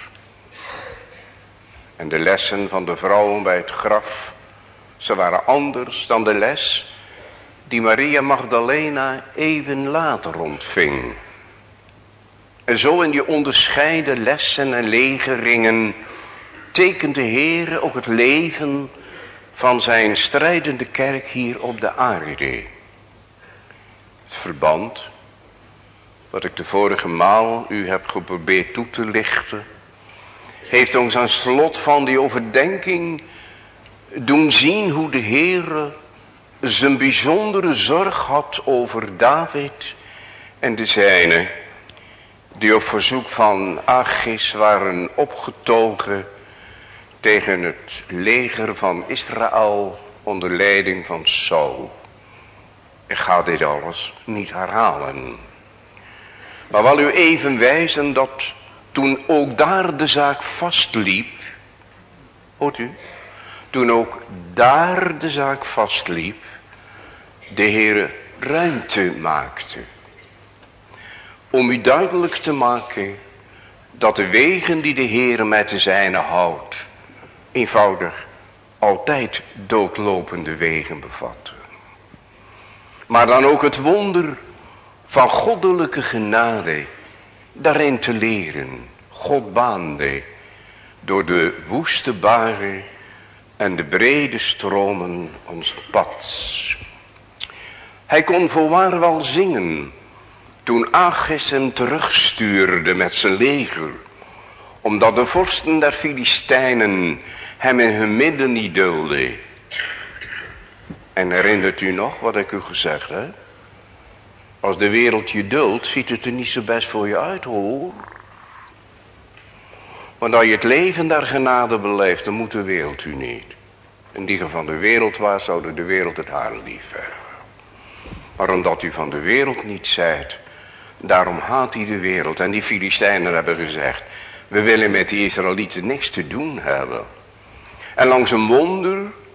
En de lessen van de vrouwen bij het graf, ze waren anders dan de les die Maria Magdalena even later ontving. En zo in die onderscheiden lessen en legeringen tekent de Heer ook het leven van zijn strijdende kerk hier op de aarde. Het verband, wat ik de vorige maal u heb geprobeerd toe te lichten, heeft ons aan slot van die overdenking doen zien hoe de Heer zijn bijzondere zorg had over David en de zijnen, die op verzoek van Achis waren opgetogen tegen het leger van Israël onder leiding van Saul. Ik ga dit alles niet herhalen. Maar wil u even wijzen dat toen ook daar de zaak vastliep, hoort u, toen ook daar de zaak vastliep, de Heere ruimte maakte. Om u duidelijk te maken dat de wegen die de Heere met de zijne houdt, eenvoudig altijd doodlopende wegen bevatten. Maar dan ook het wonder van goddelijke genade daarin te leren. God baande door de woeste baren en de brede stromen ons pad. Hij kon voorwaar wel zingen toen Achis hem terugstuurde met zijn leger, omdat de vorsten der Filistijnen hem in hun midden niet dulden. En herinnert u nog wat ik u gezegd heb? Als de wereld je duldt, ziet het er niet zo best voor je uit, hoor. Want als je het leven der genade beleeft, dan moet de wereld u niet. En die van de wereld was, zouden de wereld het haar lief hebben. Maar omdat u van de wereld niet zijt, daarom haat hij de wereld. En die Filistijnen hebben gezegd, we willen met die Israëlieten niks te doen hebben. En langs een wonder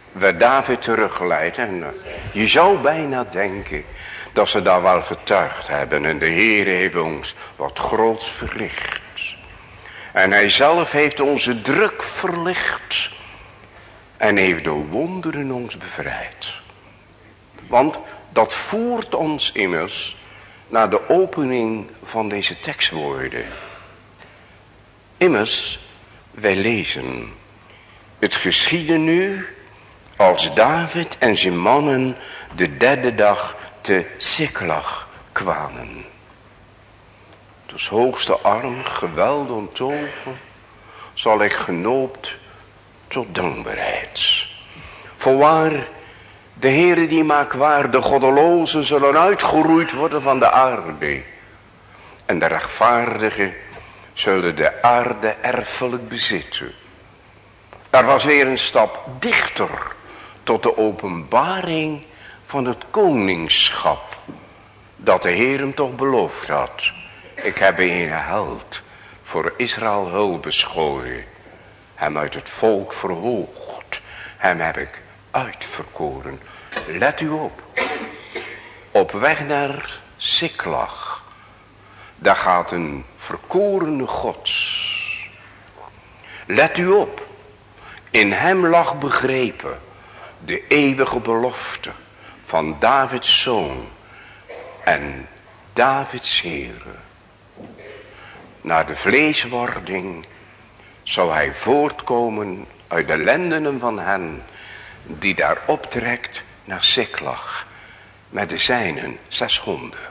werd David teruggeleid. En uh, je zou bijna denken dat ze daar wel getuigd hebben. En de Heer heeft ons wat groots verlicht. En hij zelf heeft onze druk verlicht. En heeft door wonderen ons bevrijd. Want dat voert ons immers naar de opening van deze tekstwoorden. Immers, wij lezen. Het geschiedde nu als David en zijn mannen de derde dag te Siklag kwamen. Dus hoogste arm, geweld onttogen, zal ik genoopt tot dankbaarheid. Voorwaar, de Heere die maakt waar, de goddelozen zullen uitgeroeid worden van de aarde. En de rechtvaardigen zullen de aarde erfelijk bezitten. Er was weer een stap dichter tot de openbaring van het koningschap. Dat de Heer hem toch beloofd had. Ik heb een held voor Israël hulp beschoren. Hem uit het volk verhoogd. Hem heb ik uitverkoren. Let u op. Op weg naar Siklag. Daar gaat een verkorene gods. Let u op. In hem lag begrepen de eeuwige belofte van Davids zoon en Davids Heere. Na de vleeswording zou hij voortkomen uit de lendenen van hen die daar optrekt naar Siklag met de zijnen zeshonderd.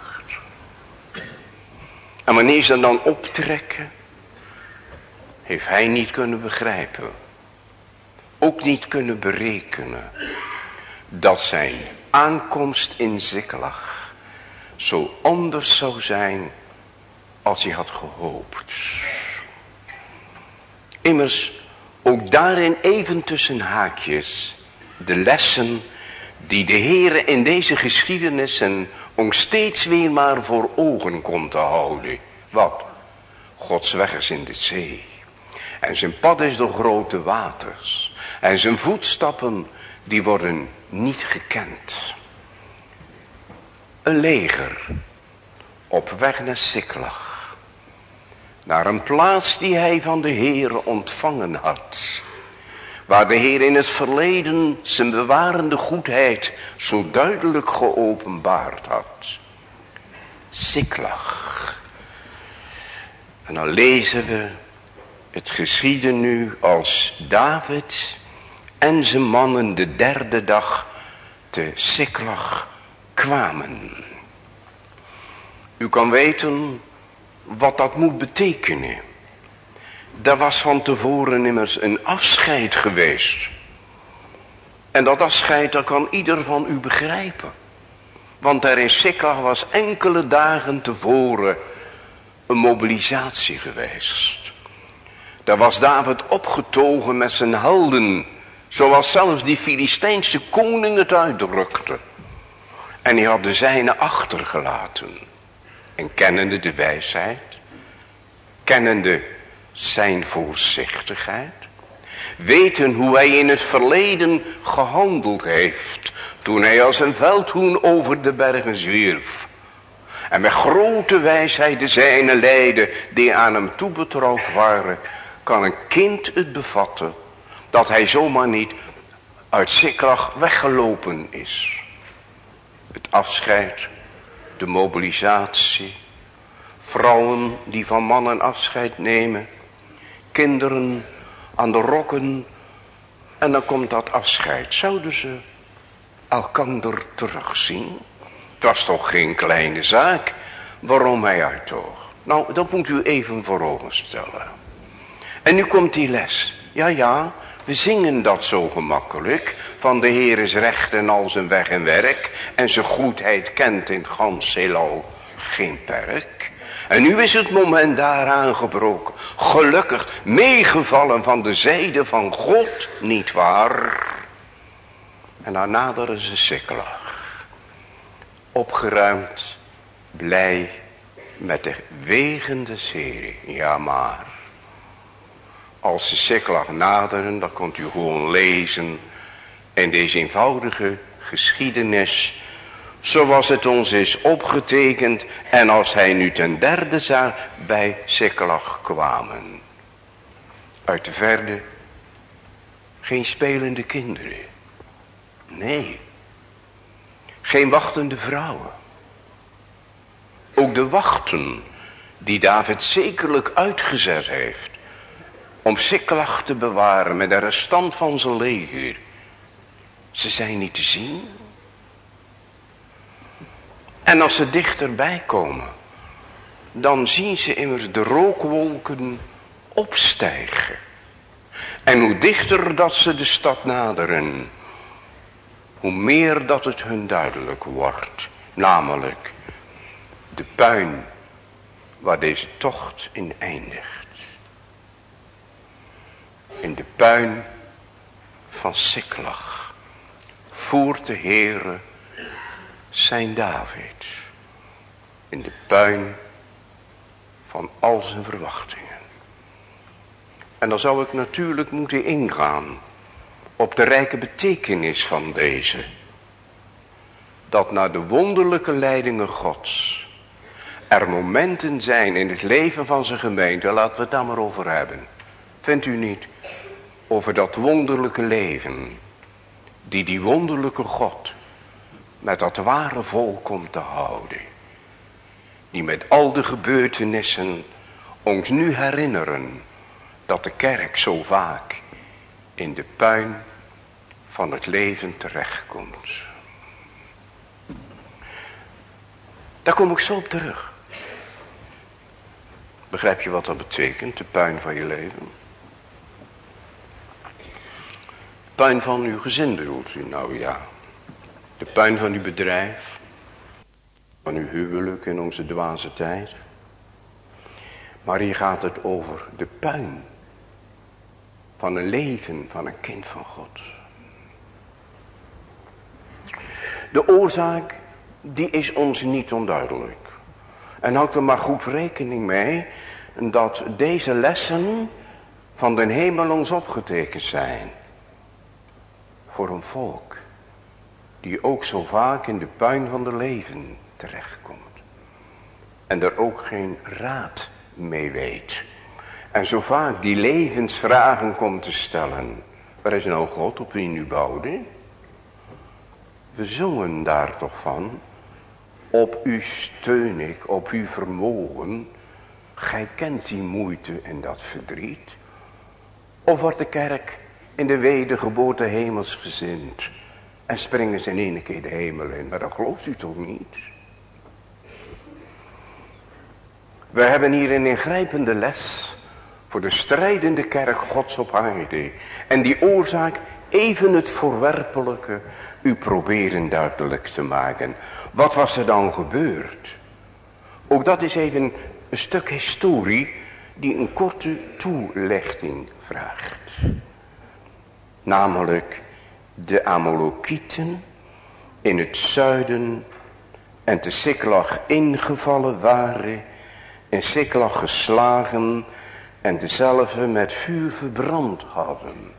En wanneer ze dan optrekken, heeft hij niet kunnen begrijpen, ook niet kunnen berekenen, dat zijn aankomst in Siklag zo anders zou zijn als hij had gehoopt. Immers, ook daarin even tussen haakjes, de lessen die de Heere in deze geschiedenissen ons steeds weer maar voor ogen komt te houden. Wat? Gods weg is in de zee. En zijn pad is door grote waters. En zijn voetstappen, die worden niet gekend. Een leger op weg naar Siklag. Naar een plaats die hij van de Heere ontvangen had. Waar de Heer in het verleden zijn bewarende goedheid zo duidelijk geopenbaard had. Siklag. En dan lezen we, het geschiedde nu als David en zijn mannen de derde dag te Siklag kwamen. U kan weten wat dat moet betekenen. Er was van tevoren immers een afscheid geweest. En dat afscheid, dat kan ieder van u begrijpen. Want er in Siklag was enkele dagen tevoren een mobilisatie geweest. Daar was David opgetogen met zijn helden, zoals zelfs die Filistijnse koning het uitdrukte. En hij had de zijne achtergelaten. En kennende de wijsheid, kennende zijn voorzichtigheid, weten hoe hij in het verleden gehandeld heeft, toen hij als een veldhoen over de bergen zwierf. En met grote wijsheid de zijne leidde die aan hem toebetrouwd waren, kan een kind het bevatten dat hij zomaar niet uit Siklag weggelopen is. Het afscheid, de mobilisatie, vrouwen die van mannen afscheid nemen, kinderen aan de rokken, en dan komt dat afscheid. Zouden ze elkander terugzien? Het was toch geen kleine zaak waarom hij uittoog. Nou, dat moet u even voor ogen stellen. En nu komt die les. Ja, ja, we zingen dat zo gemakkelijk. Van de Heer is recht en al zijn weg en werk. En zijn goedheid kent in gans heelal geen perk. En nu is het moment daar aangebroken. Gelukkig meegevallen van de zijde van God, niet waar? En dan naderen ze Siklag. Opgeruimd, blij met de wegende serie. Ja, maar als ze Siklag naderen, dan kunt u gewoon lezen in deze eenvoudige geschiedenis, zoals het ons is opgetekend, en als hij nu ten derde zag bij Siklag kwamen. Uit de verte geen spelende kinderen. Nee. Geen wachtende vrouwen. Ook de wachten die David zekerlijk uitgezet heeft om Siklag te bewaren met de restant van zijn leger, ze zijn niet te zien. En als ze dichterbij komen, dan zien ze immers de rookwolken opstijgen. En hoe dichter dat ze de stad naderen, hoe meer dat het hun duidelijk wordt. Namelijk de puin waar deze tocht in eindigt. In de puin van Siklag voert de Heere zijn David. In de puin van al zijn verwachtingen. En dan zou ik natuurlijk moeten ingaan op de rijke betekenis van deze. Dat na de wonderlijke leidingen Gods er momenten zijn in het leven van zijn gemeente, laten we het daar maar over hebben. Vindt u niet? Over dat wonderlijke leven, die die wonderlijke God met dat ware volk komt te houden. Die met al de gebeurtenissen ons nu herinneren dat de kerk zo vaak in de puin van het leven terechtkomt. Daar kom ik zo op terug. Begrijp je wat dat betekent, de puin van je leven? Puin van uw gezin bedoelt u? Nou ja. De puin van uw bedrijf. Van uw huwelijk in onze dwaze tijd. Maar hier gaat het over de puin van een leven van een kind van God. De oorzaak, die is ons niet onduidelijk. En houd er maar goed rekening mee dat deze lessen van den hemel ons opgetekend zijn. Voor een volk die ook zo vaak in de puin van de leven terechtkomt. En er ook geen raad mee weet. En zo vaak die levensvragen komt te stellen. Waar is nou God op wie nu bouwde? We zongen daar toch van. Op u steun ik, op uw vermogen. Gij kent die moeite en dat verdriet. Of wordt de kerk in de wedergeboorte hemelsgezind en springen ze in één keer de hemel in. Maar dat gelooft u toch niet? We hebben hier een ingrijpende les voor de strijdende kerk Gods op aarde. En die oorzaak even het voorwerpelijke u proberen duidelijk te maken. Wat was er dan gebeurd? Ook dat is even een stuk historie die een korte toelichting vraagt. Namelijk de Amalekieten in het zuiden en te Siklag ingevallen waren, in Siklag geslagen en dezelfde met vuur verbrand hadden.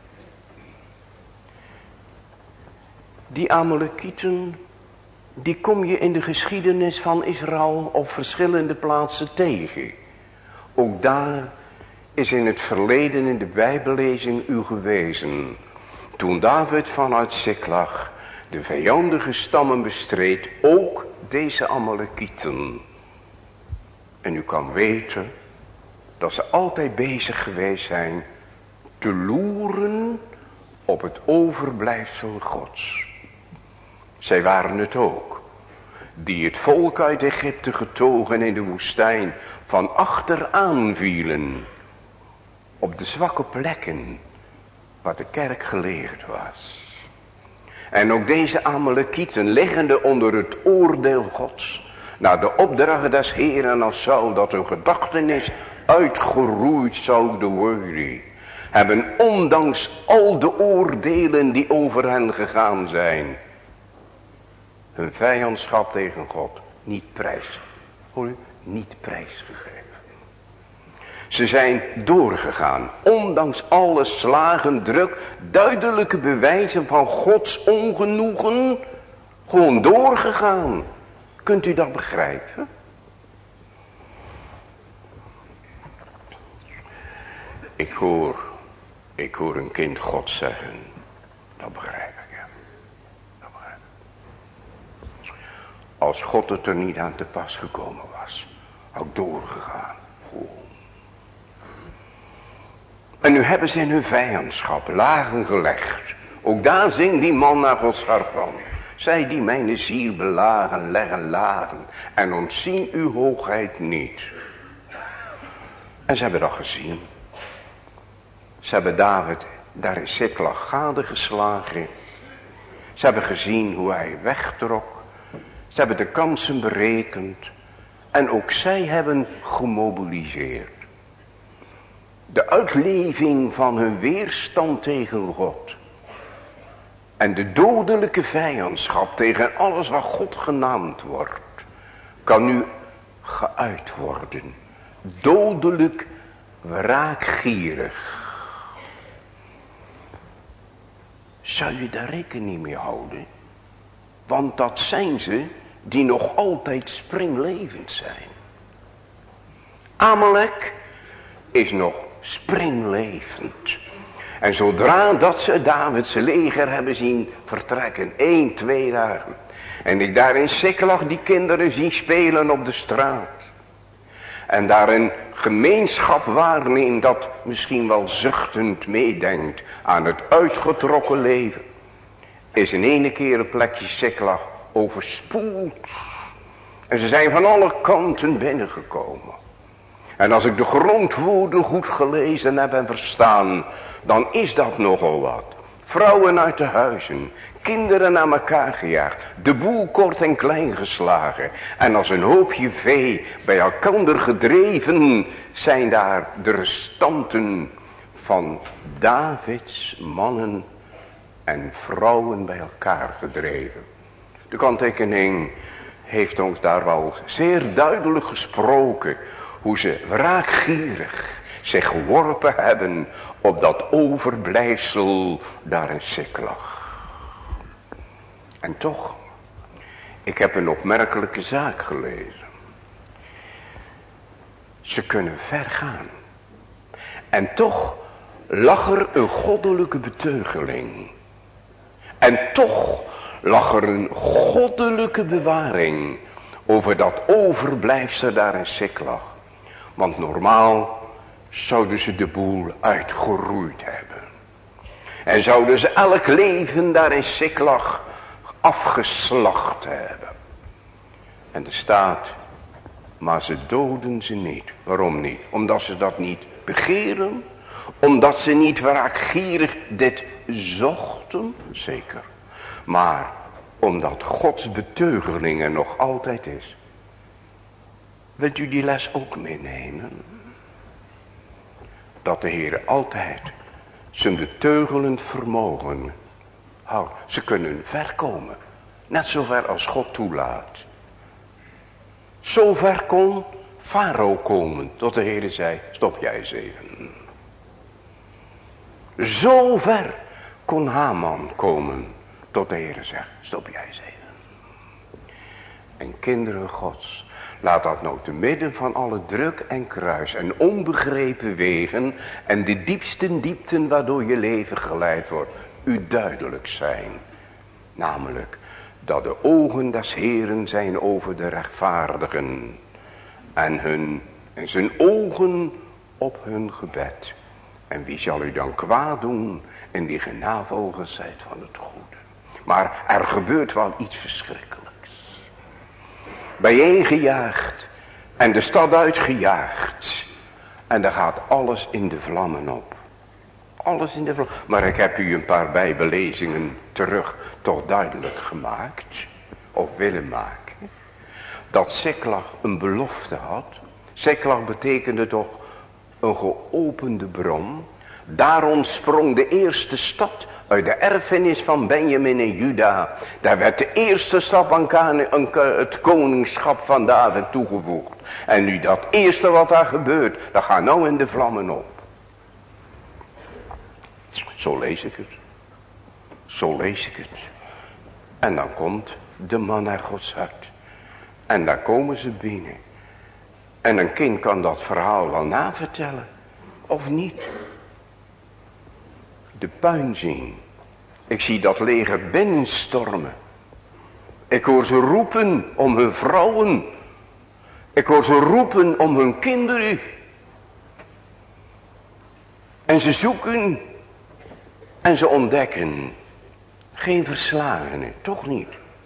Die Amalekieten, die kom je in de geschiedenis van Israël op verschillende plaatsen tegen. Ook daar is in het verleden in de Bijbellezing u gewezen. Toen David vanuit Siklag de vijandige stammen bestreed, ook deze Amalekieten. En u kan weten dat ze altijd bezig geweest zijn te loeren op het overblijfsel Gods. Zij waren het ook, die het volk uit Egypte getogen in de woestijn van achteraan vielen, op de zwakke plekken waar de kerk geleerd was. En ook deze Amalekieten, liggende onder het oordeel Gods, naar de opdracht des Heeren als zou dat hun gedachtenis uitgeroeid zouden worden, hebben ondanks al de oordelen die over hen gegaan zijn, hun vijandschap tegen God niet prijs, hoor u, niet prijsgegeven. Ze zijn doorgegaan. Ondanks alle slagen, druk, duidelijke bewijzen van Gods ongenoegen. Gewoon doorgegaan. Kunt u dat begrijpen? Ik hoor, ik hoor een kind God zeggen. Dat begrijp ik, ja. Dat begrijp ik. Als God het er niet aan te pas gekomen was, had ik doorgegaan. Oh. En nu hebben ze in hun vijandschap lagen gelegd. Ook daar zingt die man naar Gods hart van. Zij die mijn ziel belagen, leggen lagen en ontzien uw hoogheid niet. En ze hebben dat gezien. Ze hebben David daar in Siklag gadegeslagen. Ze hebben gezien hoe hij wegtrok. Ze hebben de kansen berekend. En ook zij hebben gemobiliseerd. De uitleving van hun weerstand tegen God. En de dodelijke vijandschap tegen alles wat God genaamd wordt. Kan nu geuit worden. Dodelijk wraakgierig. Zou je daar rekening mee houden? Want dat zijn ze die nog altijd springlevend zijn. Amalek is nog springlevend. En zodra dat ze Davids leger hebben zien vertrekken, één, twee dagen. En ik daar in Siklag die kinderen zie spelen op de straat. En daar een gemeenschap waarneem dat misschien wel zuchtend meedenkt aan het uitgetrokken leven. Is in ene keer een plekje Siklag overspoeld. En ze zijn van alle kanten binnengekomen. En als ik de grondwoorden goed gelezen heb en verstaan, dan is dat nogal wat. Vrouwen uit de huizen, kinderen aan elkaar gejaagd, de boel kort en klein geslagen. En als een hoopje vee bij elkander gedreven, zijn daar de restanten van Davids mannen en vrouwen bij elkaar gedreven. De kanttekening heeft ons daar wel zeer duidelijk gesproken, hoe ze wraakgierig zich geworpen hebben op dat overblijfsel daar in Siklag. En toch, ik heb een opmerkelijke zaak gelezen. Ze kunnen ver gaan. En toch lag er een goddelijke beteugeling. En toch lag er een goddelijke bewaring over dat overblijfsel daar in Siklag. Want normaal zouden ze de boel uitgeroeid hebben. En zouden ze elk leven daar in Siklag afgeslacht hebben. En er staat, maar ze doden ze niet. Waarom niet? Omdat ze dat niet begeren. Omdat ze niet wraakgierig dit zochten. Zeker. Maar omdat Gods beteugeling er nog altijd is. Wilt u die les ook meenemen? Dat de Heer altijd zijn beteugelend vermogen houdt. Ze kunnen ver komen. Net zo ver als God toelaat. Zo ver kon Farao komen. Tot de Heer zei, stop jij eens even. Zo ver kon Haman komen. Tot de Heer zegt, stop jij eens even. En kinderen Gods, laat dat nou te midden van alle druk en kruis en onbegrepen wegen en de diepste diepten waardoor je leven geleid wordt, u duidelijk zijn. Namelijk dat de ogen des Heeren zijn over de rechtvaardigen en, hun, en zijn ogen op hun gebed. En wie zal u dan kwaad doen in die genavolgers zijt van het goede. Maar er gebeurt wel iets verschrikkelijks. Bijeengejaagd en de stad uitgejaagd. En daar gaat alles in de vlammen op. Alles in de vlammen. Maar ik heb u een paar bijbellezingen terug toch duidelijk gemaakt. Of willen maken. Dat Siklag een belofte had. Siklag betekende toch een geopende bron. Daar sprong de eerste stad uit de erfenis van Benjamin en Juda. Daar werd de eerste stap aan het koningschap van David toegevoegd. En nu dat eerste wat daar gebeurt, dat gaat nou in de vlammen op. Zo lees ik het. Zo lees ik het. En dan komt de man naar Gods hart. En dan komen ze binnen. En een kind kan dat verhaal wel navertellen. Of niet. De puin zien. Ik zie dat leger binnenstormen. Ik hoor ze roepen om hun vrouwen. Ik hoor ze roepen om hun kinderen. En ze zoeken. En ze ontdekken. Geen verslagenen. Toch niet.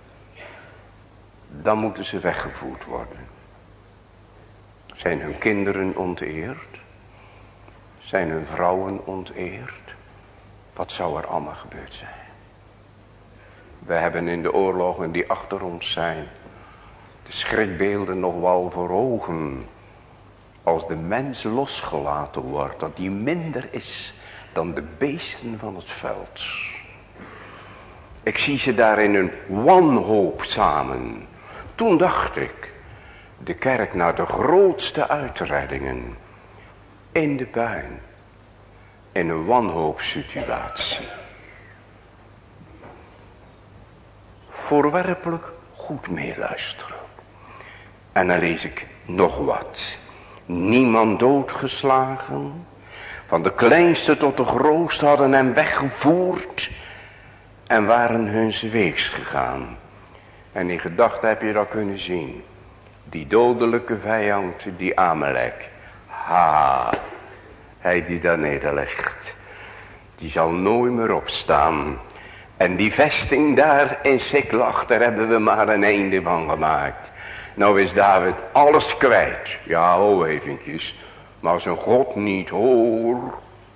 Dan moeten ze weggevoerd worden. Zijn hun kinderen onteerd? Zijn hun vrouwen onteerd? Wat zou er allemaal gebeurd zijn? We hebben in de oorlogen die achter ons zijn, de schrikbeelden nog wel voor ogen. Als de mens losgelaten wordt, dat die minder is dan de beesten van het veld. Ik zie ze daar in een wanhoop samen. Toen dacht ik, de kerk naar de grootste uitreddingen. In de puin. In een wanhoopssituatie. Voorwerpelijk goed meeluisteren. En dan lees ik nog wat. Niemand doodgeslagen. Van de kleinste tot de grootste hadden hem weggevoerd. En waren huns weegs gegaan. En in gedachten heb je dat kunnen zien. Die dodelijke vijand, die Amalek. Ha, hij die daar nederlegt. Die zal nooit meer opstaan. En die vesting daar in Siklag, daar hebben we maar een einde van gemaakt. Nou is David alles kwijt. Ja, ho eventjes. Maar als een God niet hoor.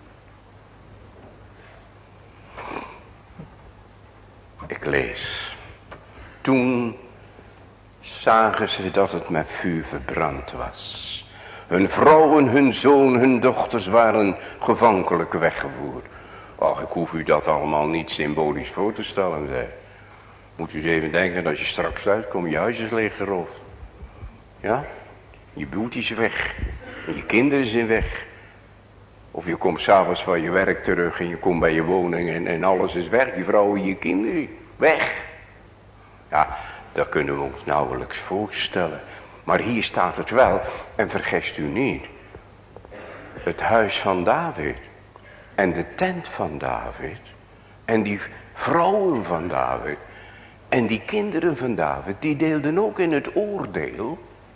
Ik lees. Toen zagen ze dat het met vuur verbrand was. Hun vrouwen, hun zoon, hun dochters waren gevankelijk weggevoerd. Ach, ik hoef u dat allemaal niet symbolisch voor te stellen. Zeg. Moet u eens even denken, als je straks uitkomt, je huis is leeggeroofd. Ja? Je boet is weg. En je kinderen zijn weg. Of je komt s'avonds van je werk terug en je komt bij je woning en, en alles is weg. Je vrouw en je kinderen, weg. Ja, dat kunnen we ons nauwelijks voorstellen. Maar hier staat het wel, en vergist u niet. Het huis van David. En de tent van David. En die vrouwen van David. En die kinderen van David, die deelden ook in het oordeel.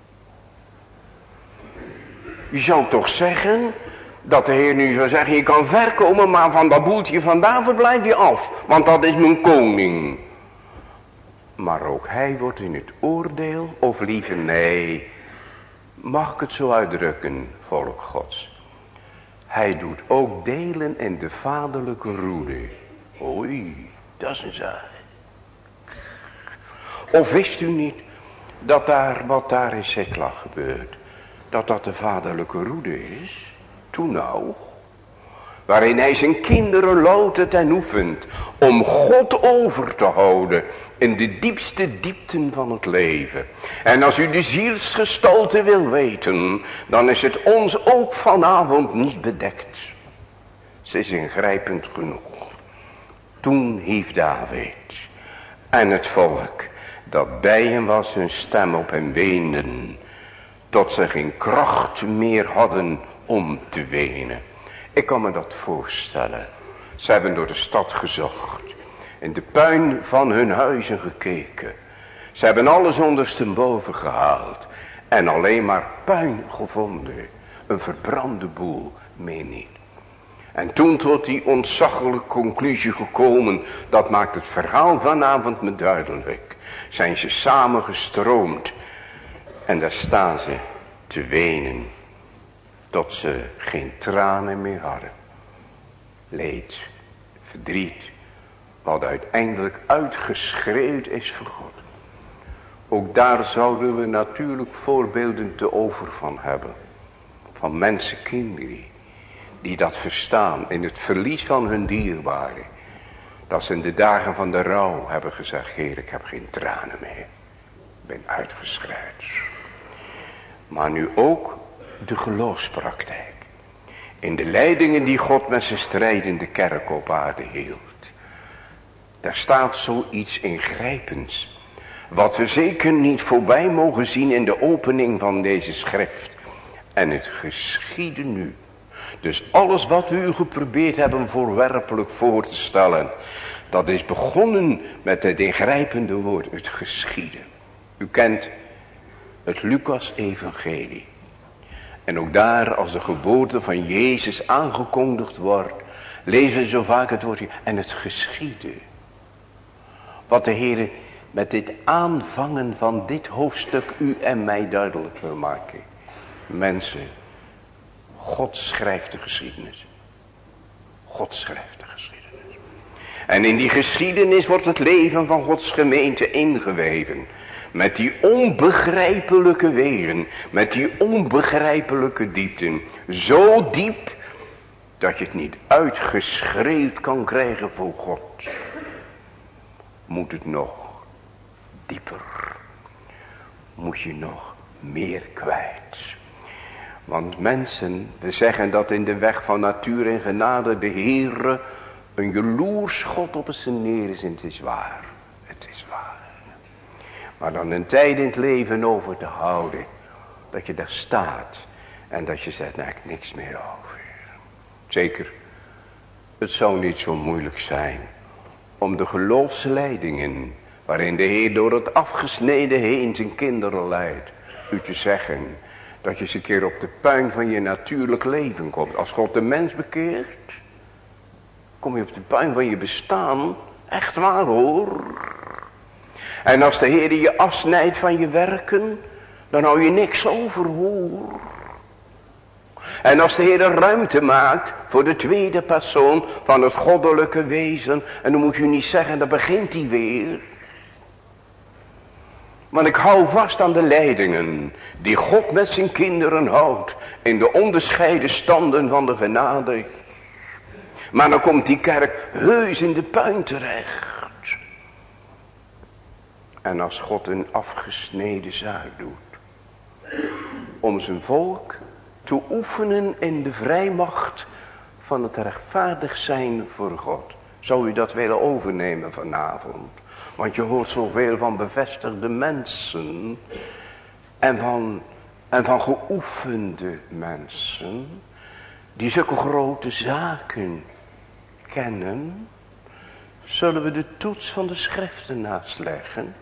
Je zou toch zeggen dat de Heer nu zou zeggen, je kan verkomen, maar van dat boeltje van David blijf je af. Want dat is mijn koning. Maar ook hij wordt in het oordeel, of liever nee, mag ik het zo uitdrukken, volk Gods. Hij doet ook delen in de vaderlijke roede. Oei, dat is een zaak. Of wist u niet dat daar, wat daar in Siklag gebeurt, dat dat de vaderlijke roede is? Toen nou. Waarin hij zijn kinderen loutert en oefent om God over te houden in de diepste diepten van het leven. En als u de zielsgestalte wil weten, dan is het ons ook vanavond niet bedekt. Ze is ingrijpend genoeg. Toen hief David en het volk dat bij hem was hun stem op hem weenden, tot ze geen kracht meer hadden om te wenen. Ik kan me dat voorstellen. Ze hebben door de stad gezocht. In de puin van hun huizen gekeken. Ze hebben alles ondersteboven gehaald. En alleen maar puin gevonden. Een verbrande boel, meer niet. En toen tot die ontzaglijke conclusie gekomen. Dat maakt het verhaal vanavond me duidelijk. Zijn ze samengestroomd. En daar staan ze te wenen. Tot ze geen tranen meer hadden. Leed, verdriet, wat uiteindelijk uitgeschreeuwd is voor God. Ook daar zouden we natuurlijk voorbeelden te over van hebben. Van mensenkinderen die dat verstaan in het verlies van hun dierbaren. Dat ze in de dagen van de rouw hebben gezegd, Heer, ik heb geen tranen meer. Ik ben uitgeschreid. Maar nu ook de geloofspraktijk. In de leidingen die God met zijn strijdende kerk op aarde hield. Daar staat zoiets ingrijpends. Wat we zeker niet voorbij mogen zien in de opening van deze schrift. En het geschieden nu. Dus alles wat we u geprobeerd hebben voorwerpelijk voor te stellen. Dat is begonnen met het ingrijpende woord, het geschieden. U kent het Lucas-evangelie. En ook daar, als de geboorte van Jezus aangekondigd wordt, lezen we zo vaak het woordje, en het geschiedde. Wat de Heer met dit aanvangen van dit hoofdstuk u en mij duidelijk wil maken. Mensen, God schrijft de geschiedenis. God schrijft de geschiedenis. En in die geschiedenis wordt het leven van Gods gemeente ingeweven. Met die onbegrijpelijke wegen. Met die onbegrijpelijke diepten. Zo diep dat je het niet uitgeschreeuwd kan krijgen voor God. Moet het nog dieper. Moet je nog meer kwijt. Want mensen, we zeggen dat in de weg van natuur en genade de Heere een jaloers God op zijn neer is. En het is waar. Het is waar. Maar dan een tijd in het leven over te houden. Dat je daar staat. En dat je zegt, nou ik heb niks meer over. Zeker, het zou niet zo moeilijk zijn. Om de geloofsleidingen. Waarin de Heer door het afgesneden heen zijn kinderen leidt. U te zeggen. Dat je eens een keer op de puin van je natuurlijk leven komt. Als God de mens bekeert. Kom je op de puin van je bestaan. Echt waar hoor. En als de Heer je afsnijdt van je werken. Dan hou je niks over hoor. En als de Heer ruimte maakt. Voor de tweede persoon van het goddelijke wezen. En dan moet je niet zeggen. Dan begint hij weer. Want ik hou vast aan de leidingen. Die God met zijn kinderen houdt. In de onderscheiden standen van de genade. Maar dan komt die kerk heus in de puin terecht. En als God een afgesneden zaak doet. Om zijn volk te oefenen in de vrijmacht van het rechtvaardig zijn voor God. Zou u dat willen overnemen vanavond? Want je hoort zoveel van bevestigde mensen. En van, en van geoefende mensen. Die zulke grote zaken kennen. Zullen we de toets van de schriften naast leggen?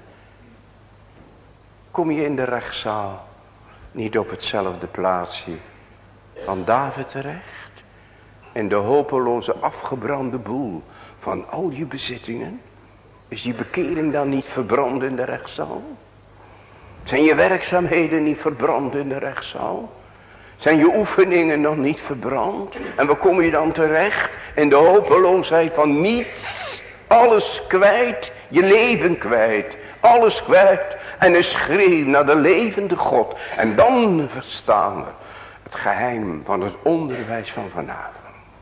Kom je in de rechtszaal niet op hetzelfde plaatsje van David terecht? In de hopeloze afgebrande boel van al je bezittingen? Is die bekering dan niet verbrand in de rechtszaal? Zijn je werkzaamheden niet verbrand in de rechtszaal? Zijn je oefeningen nog niet verbrand? En waar kom je dan terecht? In de hopeloosheid van niets. Alles kwijt. Je leven kwijt. Alles kwijt. En een schreeuw naar de levende God. En dan verstaan we het geheim van het onderwijs van vanavond.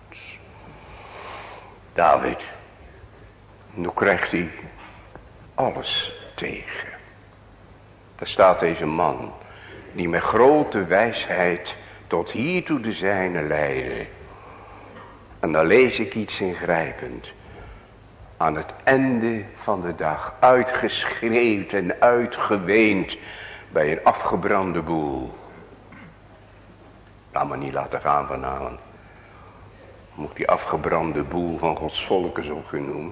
David. Nu krijgt hij alles tegen. Daar staat deze man. Die met grote wijsheid tot hiertoe de zijne leidde. En dan lees ik iets ingrijpend. Aan het einde van de dag. Uitgeschreeuwd en uitgeweend. Bij een afgebrande boel. Laat me niet laten gaan vanavond. Moet ik die afgebrande boel van Gods volk zo genoemd.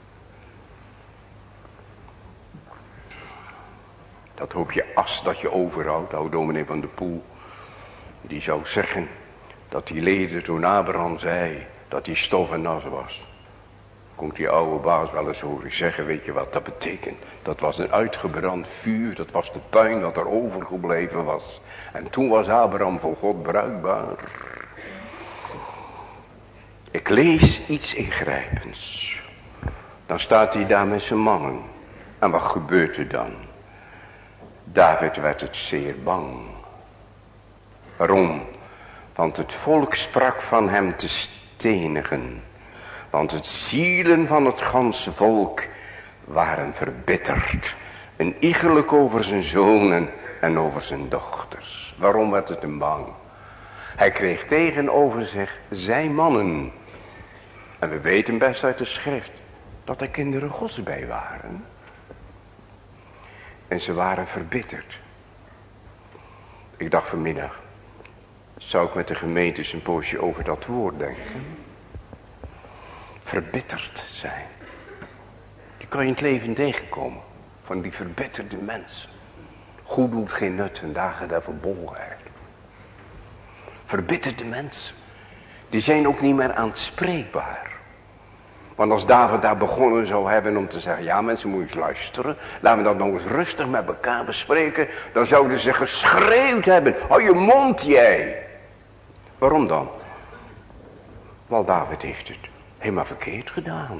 Dat hoopje as dat je overhoudt, oude dominee van de Poel. Die zou zeggen dat die leden toen Abraham zei dat die stof en nas was. Komt die oude baas wel eens horen zeggen, weet je wat dat betekent? Dat was een uitgebrand vuur, dat was de puin wat er overgebleven was. En toen was Abraham voor God bruikbaar. Ik lees iets ingrijpends. Dan staat hij daar met zijn mannen. En wat gebeurt er dan? David werd het zeer bang. Waarom? Want het volk sprak van hem te stenigen. Want het zielen van het ganse volk waren verbitterd. En iegelijk over zijn zonen en over zijn dochters. Waarom werd het hem bang? Hij kreeg tegenover zich zijn mannen. En we weten best uit de schrift dat er kinderen Gods bij waren. En ze waren verbitterd. Ik dacht vanmiddag, zou ik met de gemeente een poosje over dat woord denken. Verbitterd zijn. Die kan je in het leven tegenkomen. Van die verbitterde mensen. Goed doet geen nut en dagen der verbolgenheid. Verbitterde mensen. Die zijn ook niet meer aanspreekbaar. Want als David daar begonnen zou hebben om te zeggen, ja mensen moet je eens luisteren. Laten we dat nog eens rustig met elkaar bespreken. Dan zouden ze geschreeuwd hebben, hou je mond jij. Waarom dan? Want David heeft het helemaal verkeerd gedaan.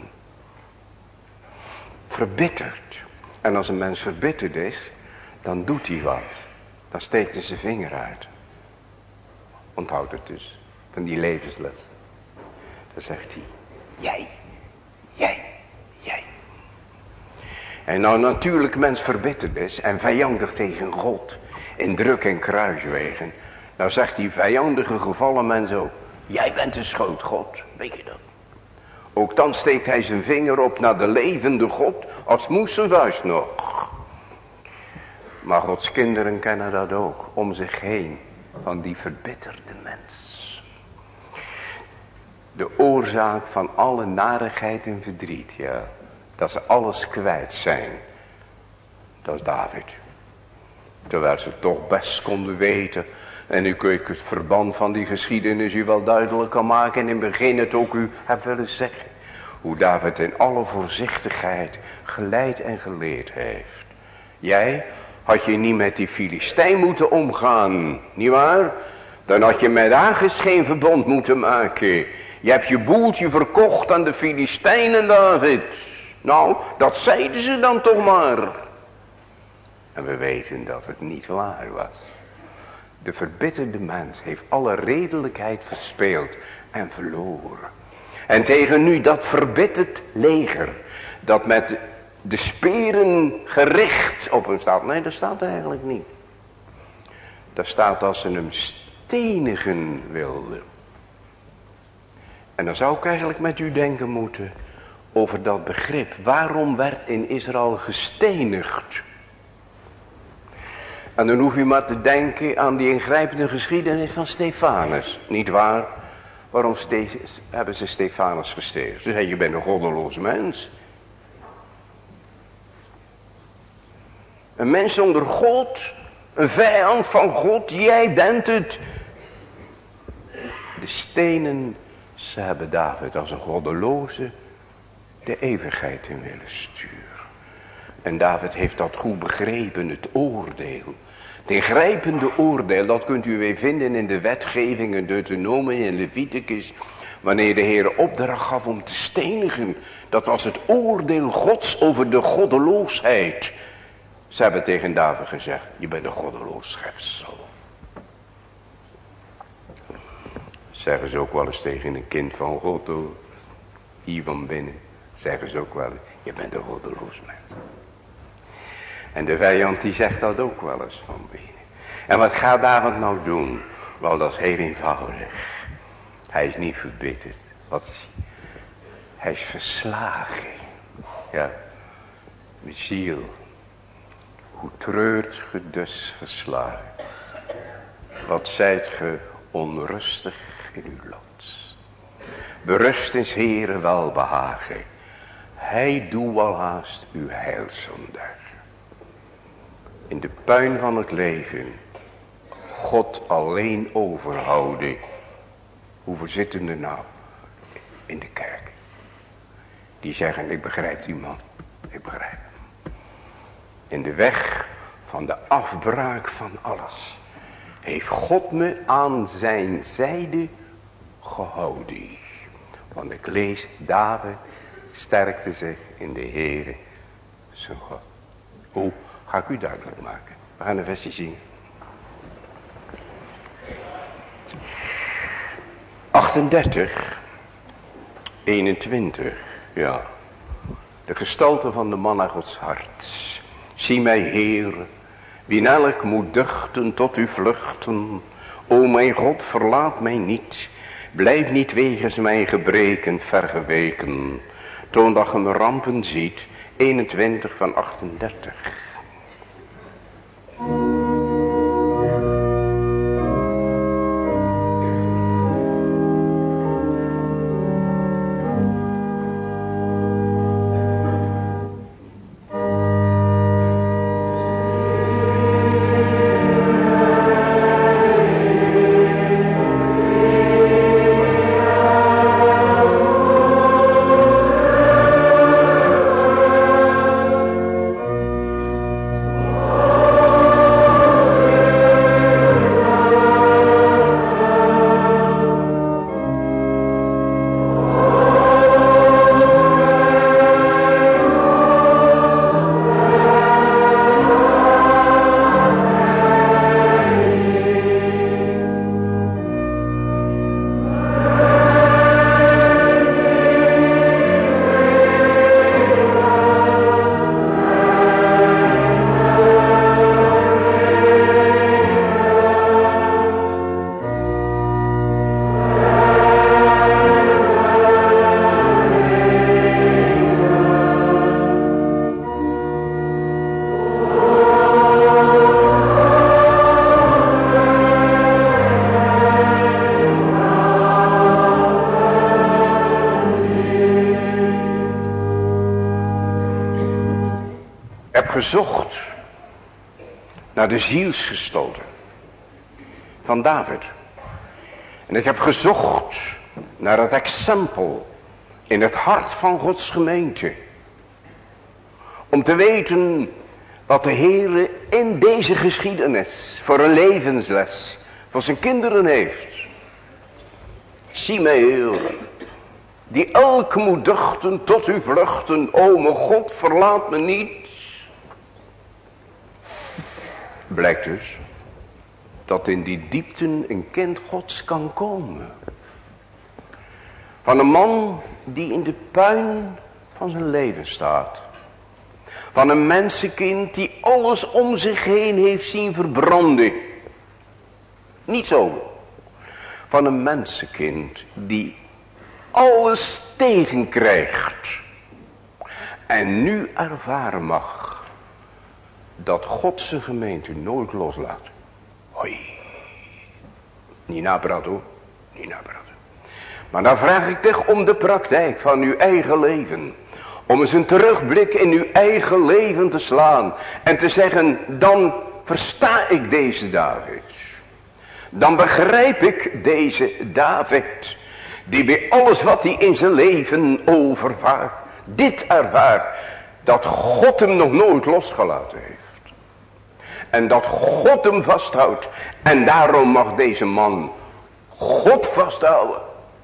Verbitterd. En als een mens verbitterd is, dan doet hij wat. Dan steekt hij zijn vinger uit. Onthoud het dus, van die levensles. Dan zegt hij, jij, jij, jij. En nou natuurlijk mens verbitterd is en vijandig tegen God. In druk en kruiswegen. Nou zegt die vijandige gevallen mens ook. Jij bent de schuld God, weet je dat? Ook dan steekt hij zijn vinger op naar de levende God. Als moest zijn vuist nog. Maar Gods kinderen kennen dat ook. Om zich heen. Van die verbitterde mens. De oorzaak van alle narigheid en verdriet. Ja. Dat ze alles kwijt zijn. Dat is David. Terwijl ze toch best konden weten. En nu kun ik het verband van die geschiedenis u wel duidelijk kan maken. En in het begin het ook u heb willen zeggen. Hoe David in alle voorzichtigheid geleid en geleerd heeft. Jij had je niet met die Filistijn moeten omgaan. Niet waar? Dan had je met Agis geen verbond moeten maken. Je hebt je boeltje verkocht aan de Filistijnen, David. Nou, dat zeiden ze dan toch maar. En we weten dat het niet waar was. De verbitterde mens heeft alle redelijkheid verspeeld en verloren. En tegen nu dat verbitterd leger, dat met de speren gericht op hem staat. Nee, dat staat er eigenlijk niet. Daar staat als ze hem stenigen wilden. En dan zou ik eigenlijk met u denken moeten over dat begrip. Waarom werd in Israël gestenigd? En dan hoef je maar te denken aan die ingrijpende geschiedenis van Stefanus. Niet waar? Waarom ste- hebben ze Stefanus gestenigd? Ze zeiden, je bent een goddeloos mens. Een mens zonder God. Een vijand van God. Jij bent het. De stenen, ze hebben David als een goddeloze de eeuwigheid in willen sturen. En David heeft dat goed begrepen, het oordeel. Het ingrijpende oordeel, dat kunt u weer vinden in de wetgeving in Deuteronomium en Leviticus. Wanneer de Heer opdracht gaf om te stenigen. Dat was het oordeel Gods over de goddeloosheid. Ze hebben tegen David gezegd, je bent een goddeloos schepsel. Zeggen ze ook wel eens tegen een kind van God, hoor. Hier van binnen. Zeggen ze ook wel eens, je bent een goddeloos mens. En de vijand die zegt dat ook wel eens van binnen. En wat gaat David nou doen? Wel, dat is heel eenvoudig. Hij is niet verbitterd. Wat is hij? Hij is verslagen. Ja. Mijn ziel. Hoe treurt ge dus verslagen. Wat zijt ge onrustig in uw lot. Berust is Heere welbehagen. Hij doet wel haast uw heil zondag. In de puin van het leven. God alleen overhouden. Hoeveel zitten er nou in de kerk? Die zeggen, ik begrijp die man. Ik begrijp hem. In de weg van de afbraak van alles. Heeft God me aan zijn zijde gehouden. Want ik lees, David sterkte zich in de Heere zijn God. Hoe ga ik u duidelijk maken? We gaan een versje zien. achtendertig, eenentwintig, ja. De gestalte van de man naar Gods hart. Zie mij, Heer, wie elk moet duchten tot u vluchten. O mijn God, verlaat mij niet. Blijf niet wegens mijn gebreken vergeweken. Toon dat je me rampen ziet. eenentwintig van achtendertig. Gezocht naar de zielsgestalte van David. En ik heb gezocht naar het exempel in het hart van Gods gemeente. Om te weten wat de Heer in deze geschiedenis voor een levensles voor zijn kinderen heeft. Zie mij, Heer, die elk moet duchten tot u vluchten. O mijn God, verlaat me niet. Blijkt dus dat in die diepten een kind Gods kan komen. Van een man die in de puin van zijn leven staat. Van een mensenkind die alles om zich heen heeft zien verbranden. Niet zo. Van een mensenkind die alles tegenkrijgt. En nu ervaren mag dat God zijn gemeente nooit loslaat. Hoi. Niet napraten hoor. Niet napraten. Maar dan vraag ik toch om de praktijk van uw eigen leven. Om eens een terugblik in uw eigen leven te slaan. En te zeggen, dan versta ik deze David. Dan begrijp ik deze David. Die bij alles wat hij in zijn leven overvaart. Dit ervaart. Dat God hem nog nooit losgelaten heeft. En dat God hem vasthoudt. En daarom mag deze man God vasthouden.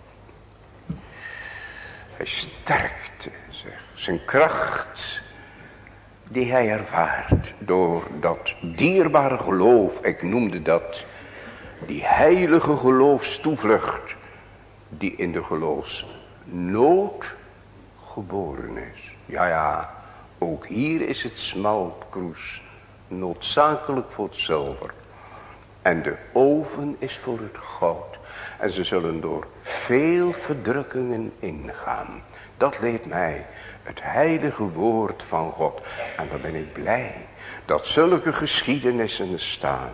Hij sterkte zich. Zijn kracht die hij ervaart. Door dat dierbare geloof. Ik noemde dat. Die heilige geloofstoevlucht. Die in de geloofsnood geboren is. Ja ja. Ook hier is het smeltkroes noodzakelijk voor het zilver. En de oven is voor het goud. En ze zullen door veel verdrukkingen ingaan. Dat leert mij het heilige woord van God. En dan ben ik blij dat zulke geschiedenissen staan.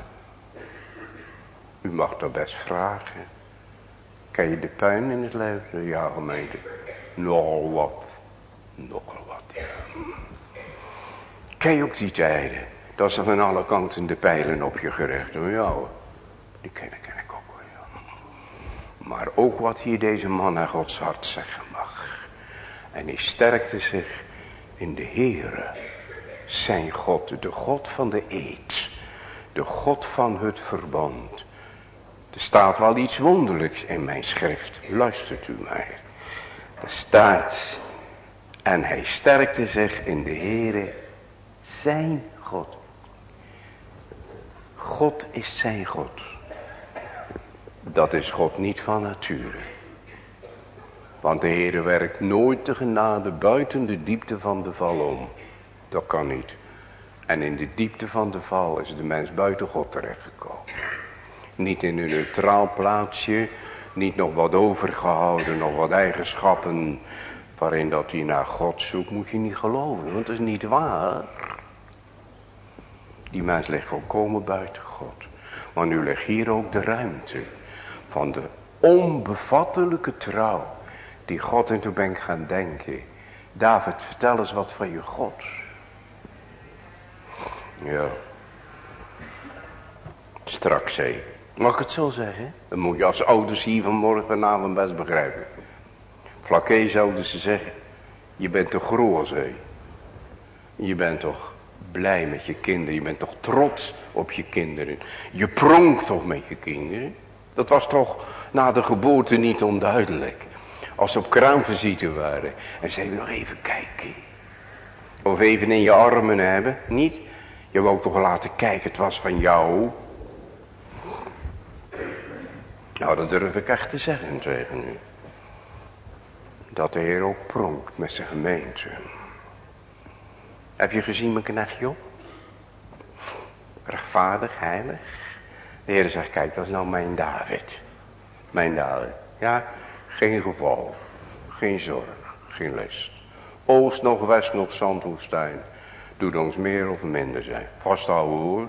U mag dat best vragen. Ken je de puin in het leven? Ja, gemeente. Nogal wat. Nogal wat, ja. Ken je ook die tijden? Dat ze van alle kanten de pijlen op je gericht hebben. Ja hoor, die ken ik, ken ik ook wel. Ja. Maar ook wat hier deze man naar Gods hart zeggen mag. En hij sterkte zich in de Heere. Zijn God, de God van de eed. De God van het verbond. Er staat wel iets wonderlijks in mijn schrift. Luistert u maar. Er staat. En hij sterkte zich in de Heere. Zijn God. God is zijn God. Dat is God niet van nature. Want de Heere werkt nooit de genade buiten de diepte van de val om. Dat kan niet. En in de diepte van de val is de mens buiten God terechtgekomen. Niet in een neutraal plaatsje. Niet nog wat overgehouden. Nog wat eigenschappen. Waarin dat hij naar God zoekt. Moet je niet geloven. Want dat is niet waar. Die mens ligt volkomen buiten God. Maar nu ligt hier ook de ruimte. Van de onbevattelijke trouw. Die God, en toen ben ik gaan denken. David, vertel eens wat van je God. Ja. Straks hé. Mag ik het zo zeggen? Dan moet je als ouders hier vanmorgenavond best begrijpen. Vlakke zouden ze zeggen. Je bent toch groot hé. Je bent toch blij met je kinderen. Je bent toch trots op je kinderen. Je pronkt toch met je kinderen. Dat was toch na de geboorte niet onduidelijk. Als ze op kraamvisite waren. En zeiden nog even kijken. Of even in je armen hebben. Niet? Je wou toch laten kijken. Het was van jou. Nou, dat durf ik echt te zeggen tegen u. Dat de Heer ook pronkt met zijn gemeente. Heb je gezien mijn knecht Job? Rechtvaardig, heilig. De Heer zegt, kijk, dat is nou mijn David. Mijn David. Ja, geen geval. Geen zorg. Geen list. Oost nog west nog zandwoestijn. Doet ons meer of minder zijn. Vasthouden hoor.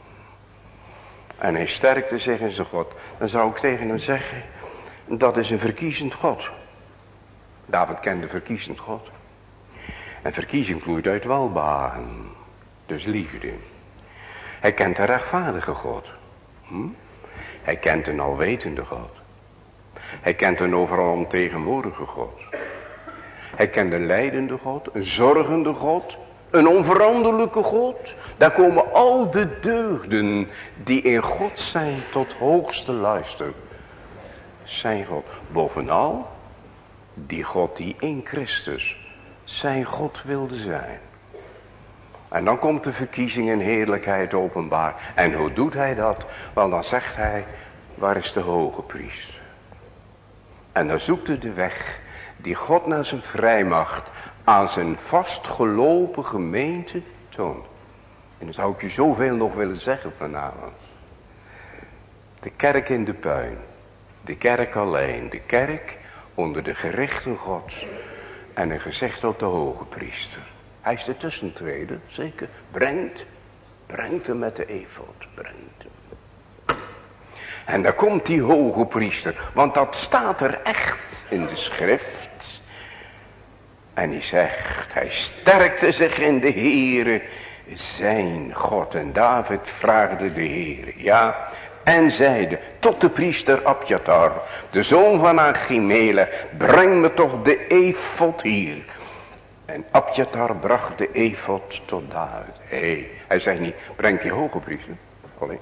En hij sterkte zich in zijn God. Dan zou ik tegen hem zeggen. Dat is een verkiezend God. David kende verkiezend God. En verkiezing vloeit uit welbehagen. Dus liefde. Hij kent de rechtvaardige God. Hm? Hij kent een alwetende God. Hij kent een overal ontegenwoordige God. Hij kent een lijdende God. Een zorgende God. Een onveranderlijke God. Daar komen al de deugden die in God zijn tot hoogste luister. Zijn God. Bovenal die God die in Christus zijn God wilde zijn. En dan komt de verkiezing in heerlijkheid openbaar. En hoe doet hij dat? Wel, dan zegt hij, waar is de hoge priester? En dan zoekt hij de weg die God naar zijn vrijmacht aan zijn vastgelopen gemeente toont. En dan zou ik je zoveel nog willen zeggen vanavond. De kerk in de puin. De kerk alleen. De kerk onder de gerichten Gods. En een gezegd op de hoge priester. Hij is de tussentreder, zeker. Brengt, brengt hem met de efod. Brengt hem. En dan komt die hoge priester. Want dat staat er echt in de schrift. En hij zegt, hij sterkte zich in de Heere, zijn God. En David vraagde de Heere, ja, en zeide tot de priester Abjatar, de zoon van Achimelech, breng me toch de efod hier. En Abjatar bracht de efod tot David. Hey, hij zegt niet, breng die hoge priester. Allee.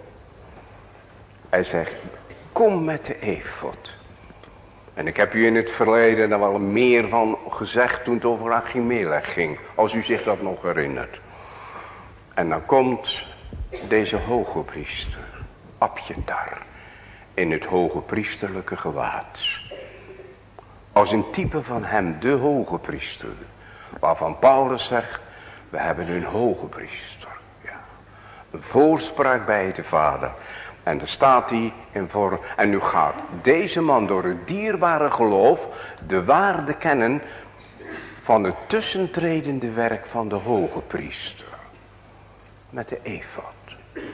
Hij zegt, kom met de efod. En ik heb u in het verleden daar wel meer van gezegd toen het over Achimelech ging. Als u zich dat nog herinnert. En dan komt deze hoge priester, Abjatar, in het hoge priesterlijke gewaad. Als een type van hem, de hoge priester. Waarvan Paulus zegt, we hebben een hoge priester. Ja. Een voorspraak bij de Vader. En daar staat hij in voor. En nu gaat deze man door het dierbare geloof de waarde kennen van het tussentredende werk van de hoge priester. Met de efod.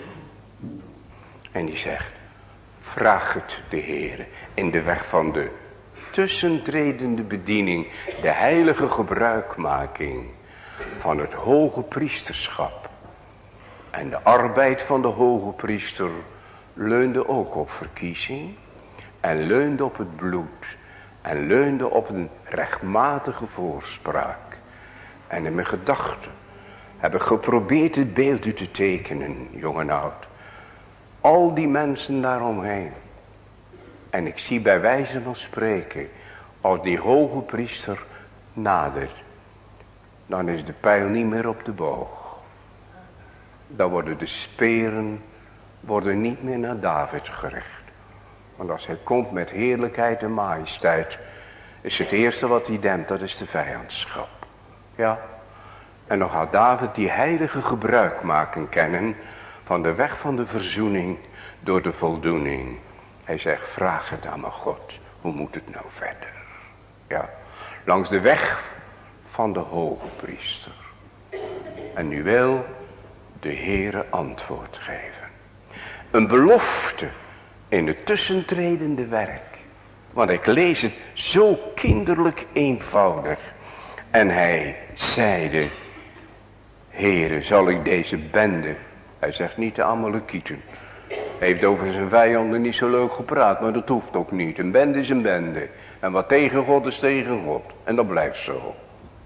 En die zegt, vraag het de Heere in de weg van de tussentredende bediening, de heilige gebruikmaking van het hoge priesterschap. En de arbeid van de hoge priester leunde ook op verkiezing en leunde op het bloed en leunde op een rechtmatige voorspraak. En in mijn gedachten heb ik geprobeerd het beeld u te tekenen, jong en oud. Al die mensen daaromheen. En ik zie bij wijze van spreken, als die hoge priester nadert, dan is de pijl niet meer op de boog. Dan worden de speren worden niet meer naar David gericht. Want als hij komt met heerlijkheid en majesteit, is het eerste wat hij dempt, dat is de vijandschap. Ja. En dan gaat David die heilige gebruik maken kennen van de weg van de verzoening door de voldoening. Hij zegt, vraag het aan mijn God, hoe moet het nou verder? Ja, langs de weg van de hoge priester. En nu wil de Heere antwoord geven. Een belofte in het tussentredende werk. Want ik lees het zo kinderlijk eenvoudig. En hij zeide, Heere, zal ik deze bende, hij zegt niet de Amalekieten. Hij heeft over zijn vijanden niet zo leuk gepraat, maar dat hoeft ook niet. Een bende is een bende. En wat tegen God is tegen God. En dat blijft zo.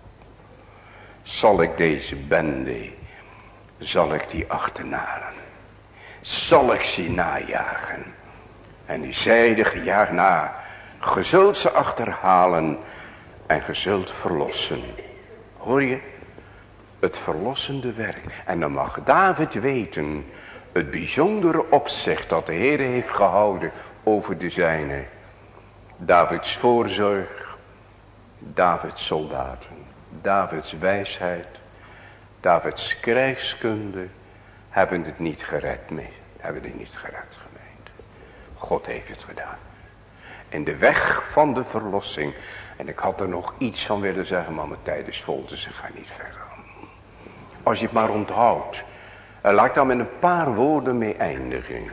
Zal ik deze bende, zal ik die achterhalen? Zal ik ze najagen? En die zeide gejaagd na, ge zult ze achterhalen en ge zult verlossen. Hoor je? Het verlossende werk. En dan mag David weten het bijzondere opzicht dat de Heer heeft gehouden over de zijne. Davids voorzorg, Davids soldaten, Davids wijsheid, Davids krijgskunde hebben het niet gered mee. Hebben het niet gered, gemeente. God heeft het gedaan. In de weg van de verlossing. En ik had er nog iets van willen zeggen, maar mijn tijd is vol, dus ik ga niet verder. Als je het maar onthoudt. En laat ik dan met een paar woorden mee eindigen.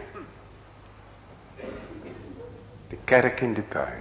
De kerk in de puin.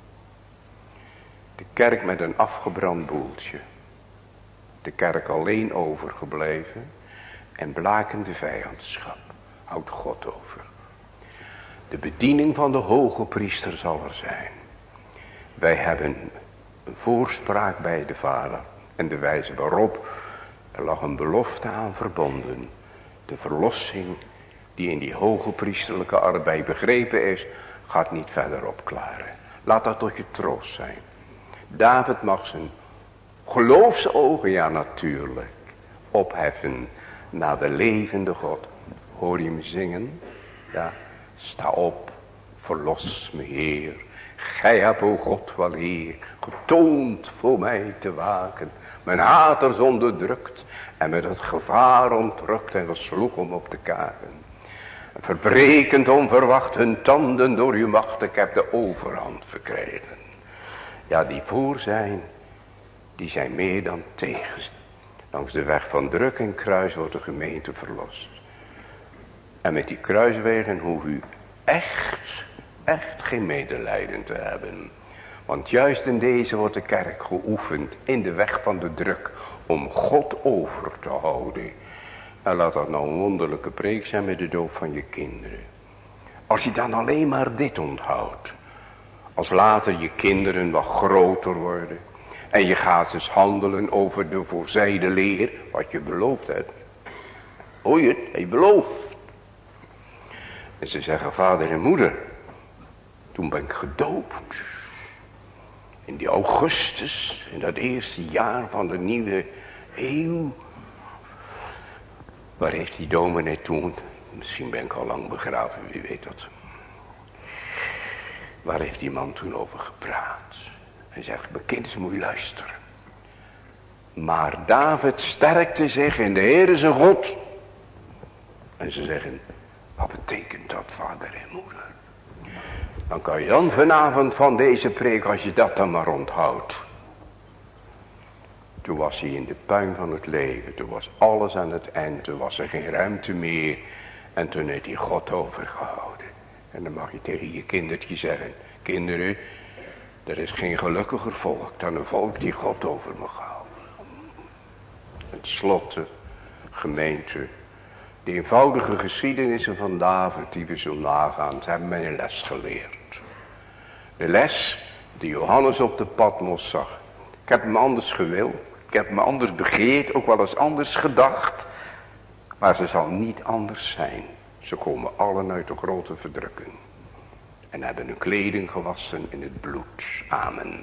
De kerk met een afgebrand boeltje. De kerk alleen overgebleven. En blakende vijandschap. Houdt God over. De bediening van de hoge priester zal er zijn. Wij hebben een voorspraak bij de Vader. En de wijze waarop er lag een belofte aan verbonden. De verlossing die in die hoge priesterlijke arbeid begrepen is, gaat niet verder opklaren. Laat dat tot je troost zijn. David mag zijn geloofsogen, ja natuurlijk, opheffen naar de levende God. Hoor je me zingen? Ja, sta op, verlos me Heer. Gij hebt, o God, wel Heer, getoond voor mij te waken. Mijn haters onderdrukt en met het gevaar ontrukt en gesloeg om op de kaken. Verbrekend onverwacht hun tanden door uw macht, ik heb de overhand verkregen. Ja, die voor zijn, die zijn meer dan tegen. Langs de weg van druk en kruis wordt de gemeente verlost. En met die kruiswegen hoef u echt, echt geen medelijden te hebben. Want juist in deze wordt de kerk geoefend in de weg van de druk om God over te houden. En laat dat nou een wonderlijke preek zijn met de doop van je kinderen. Als je dan alleen maar dit onthoudt. Als later je kinderen wat groter worden. En je gaat dus handelen over de voorzijde leer. Wat je beloofd hebt. Hoor je het? Hij belooft. En ze zeggen, vader en moeder. Toen ben ik gedoopt. In die augustus. In dat eerste jaar van de nieuwe eeuw. Waar heeft die dominee toen? Misschien ben ik al lang begraven, wie weet dat. Waar heeft die man toen over gepraat? Hij zegt, bekend moet je luisteren. Maar David sterkte zich in de Heer zijn God. En ze zeggen, wat betekent dat, vader en moeder? Dan kan je dan vanavond van deze preek, als je dat dan maar onthoudt. Toen was hij in de puin van het leven. Toen was alles aan het eind. Toen was er geen ruimte meer. En toen heeft hij God overgehouden. En dan mag je tegen je kindertje zeggen. Kinderen, er is geen gelukkiger volk dan een volk die God over mag houden. En tenslotte, gemeente. De eenvoudige geschiedenissen van David die we zo nagaan. Ze hebben mij een les geleerd. De les die Johannes op de Patmos zag. Ik heb hem anders gewild. Ik heb me anders begeerd, ook wel eens anders gedacht. Maar ze zal niet anders zijn. Ze komen allen uit de grote verdrukking. En hebben hun kleding gewassen in het bloed. Amen.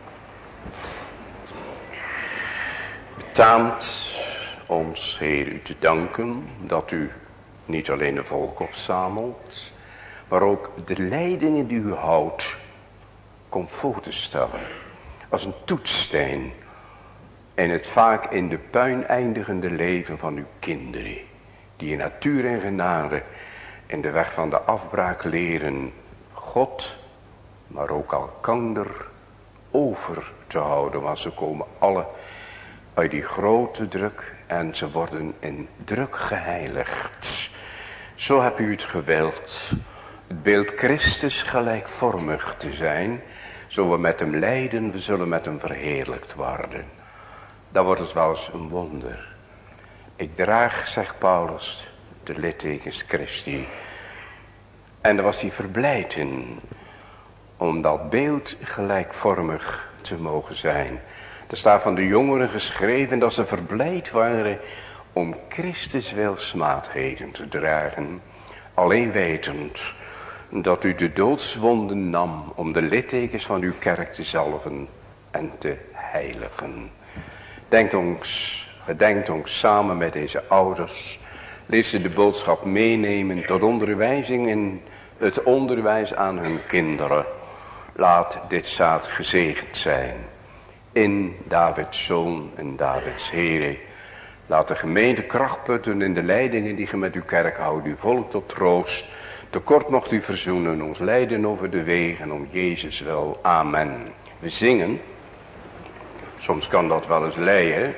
Betaamt ons, Heer, u te danken dat u niet alleen een volk opzamelt. maar ook de leidingen die u houdt, komt voor te stellen. Als een toetssteen in het vaak in de puin eindigende leven van uw kinderen. Die in natuur en genade in de weg van de afbraak leren God, maar ook elkander over te houden. Want ze komen alle uit die grote druk en ze worden in druk geheiligd. Zo heb u het gewild. Het beeld Christus gelijkvormig te zijn. Zo we met hem lijden, we zullen met hem verheerlijkt worden. Dan wordt het wel eens een wonder. Ik draag, zegt Paulus, de littekens Christi. En daar was hij verblijd in. Om dat beeld gelijkvormig te mogen zijn. Er staat van de jongeren geschreven dat ze verblijd waren om Christus wil smaadheden te dragen. Alleen wetend dat u de doodswonden nam om de littekens van uw kerk te zalven en te heiligen. Denkt ons, gedenkt ons samen met deze ouders. Lees ze de boodschap meenemen tot onderwijzing in het onderwijs aan hun kinderen. Laat dit zaad gezegend zijn. In Davids Zoon en Davids Here. Laat de gemeente kracht putten in de leidingen die ge met uw kerk houdt. Uw volk tot troost. Tekort mocht u verzoenen. Ons lijden over de wegen om Jezus wel. Amen. We zingen. Soms kan dat wel eens leien.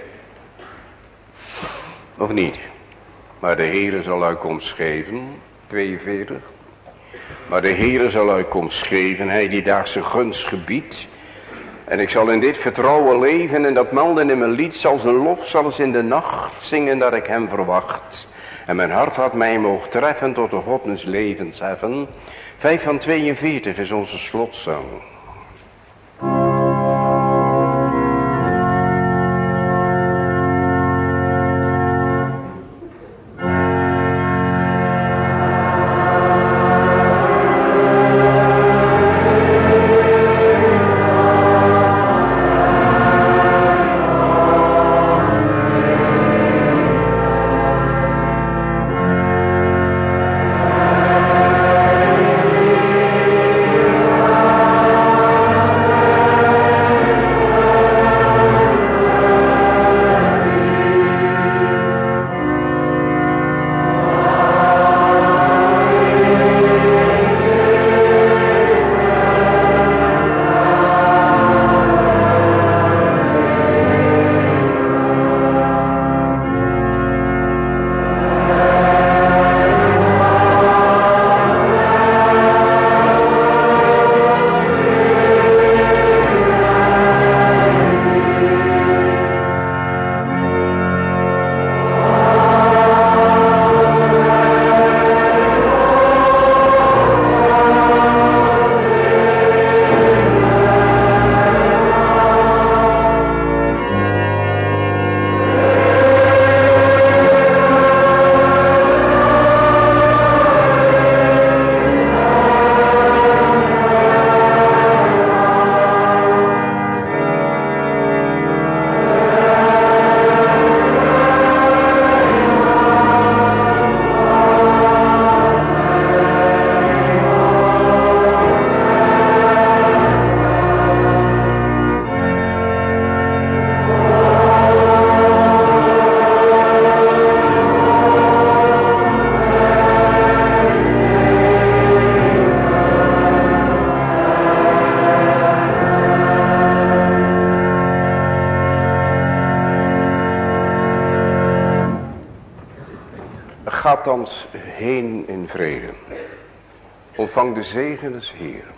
Of niet? Maar de Heere zal uitkomst geven. tweeënveertig. Maar de Heere zal uitkomst geven. Hij die daar zijn gunst gebiedt. En ik zal in dit vertrouwen leven en dat melden in mijn lied. Zal zijn lof zal eens in de nacht zingen dat ik hem verwacht. En mijn hart had mij mogen treffen tot de God des levens heffen. vijf van tweeënveertig is onze slotzang. Gaat thans heen in vrede. Ontvang de zegen des Heeren.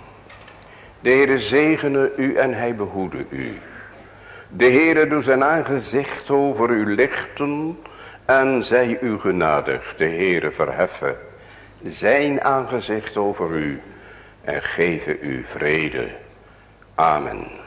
De Heere zegene u en hij behoede u. De Heere doet zijn aangezicht over u lichten en zij u genadig. De Heere verheffen zijn aangezicht over u en geven u vrede. Amen.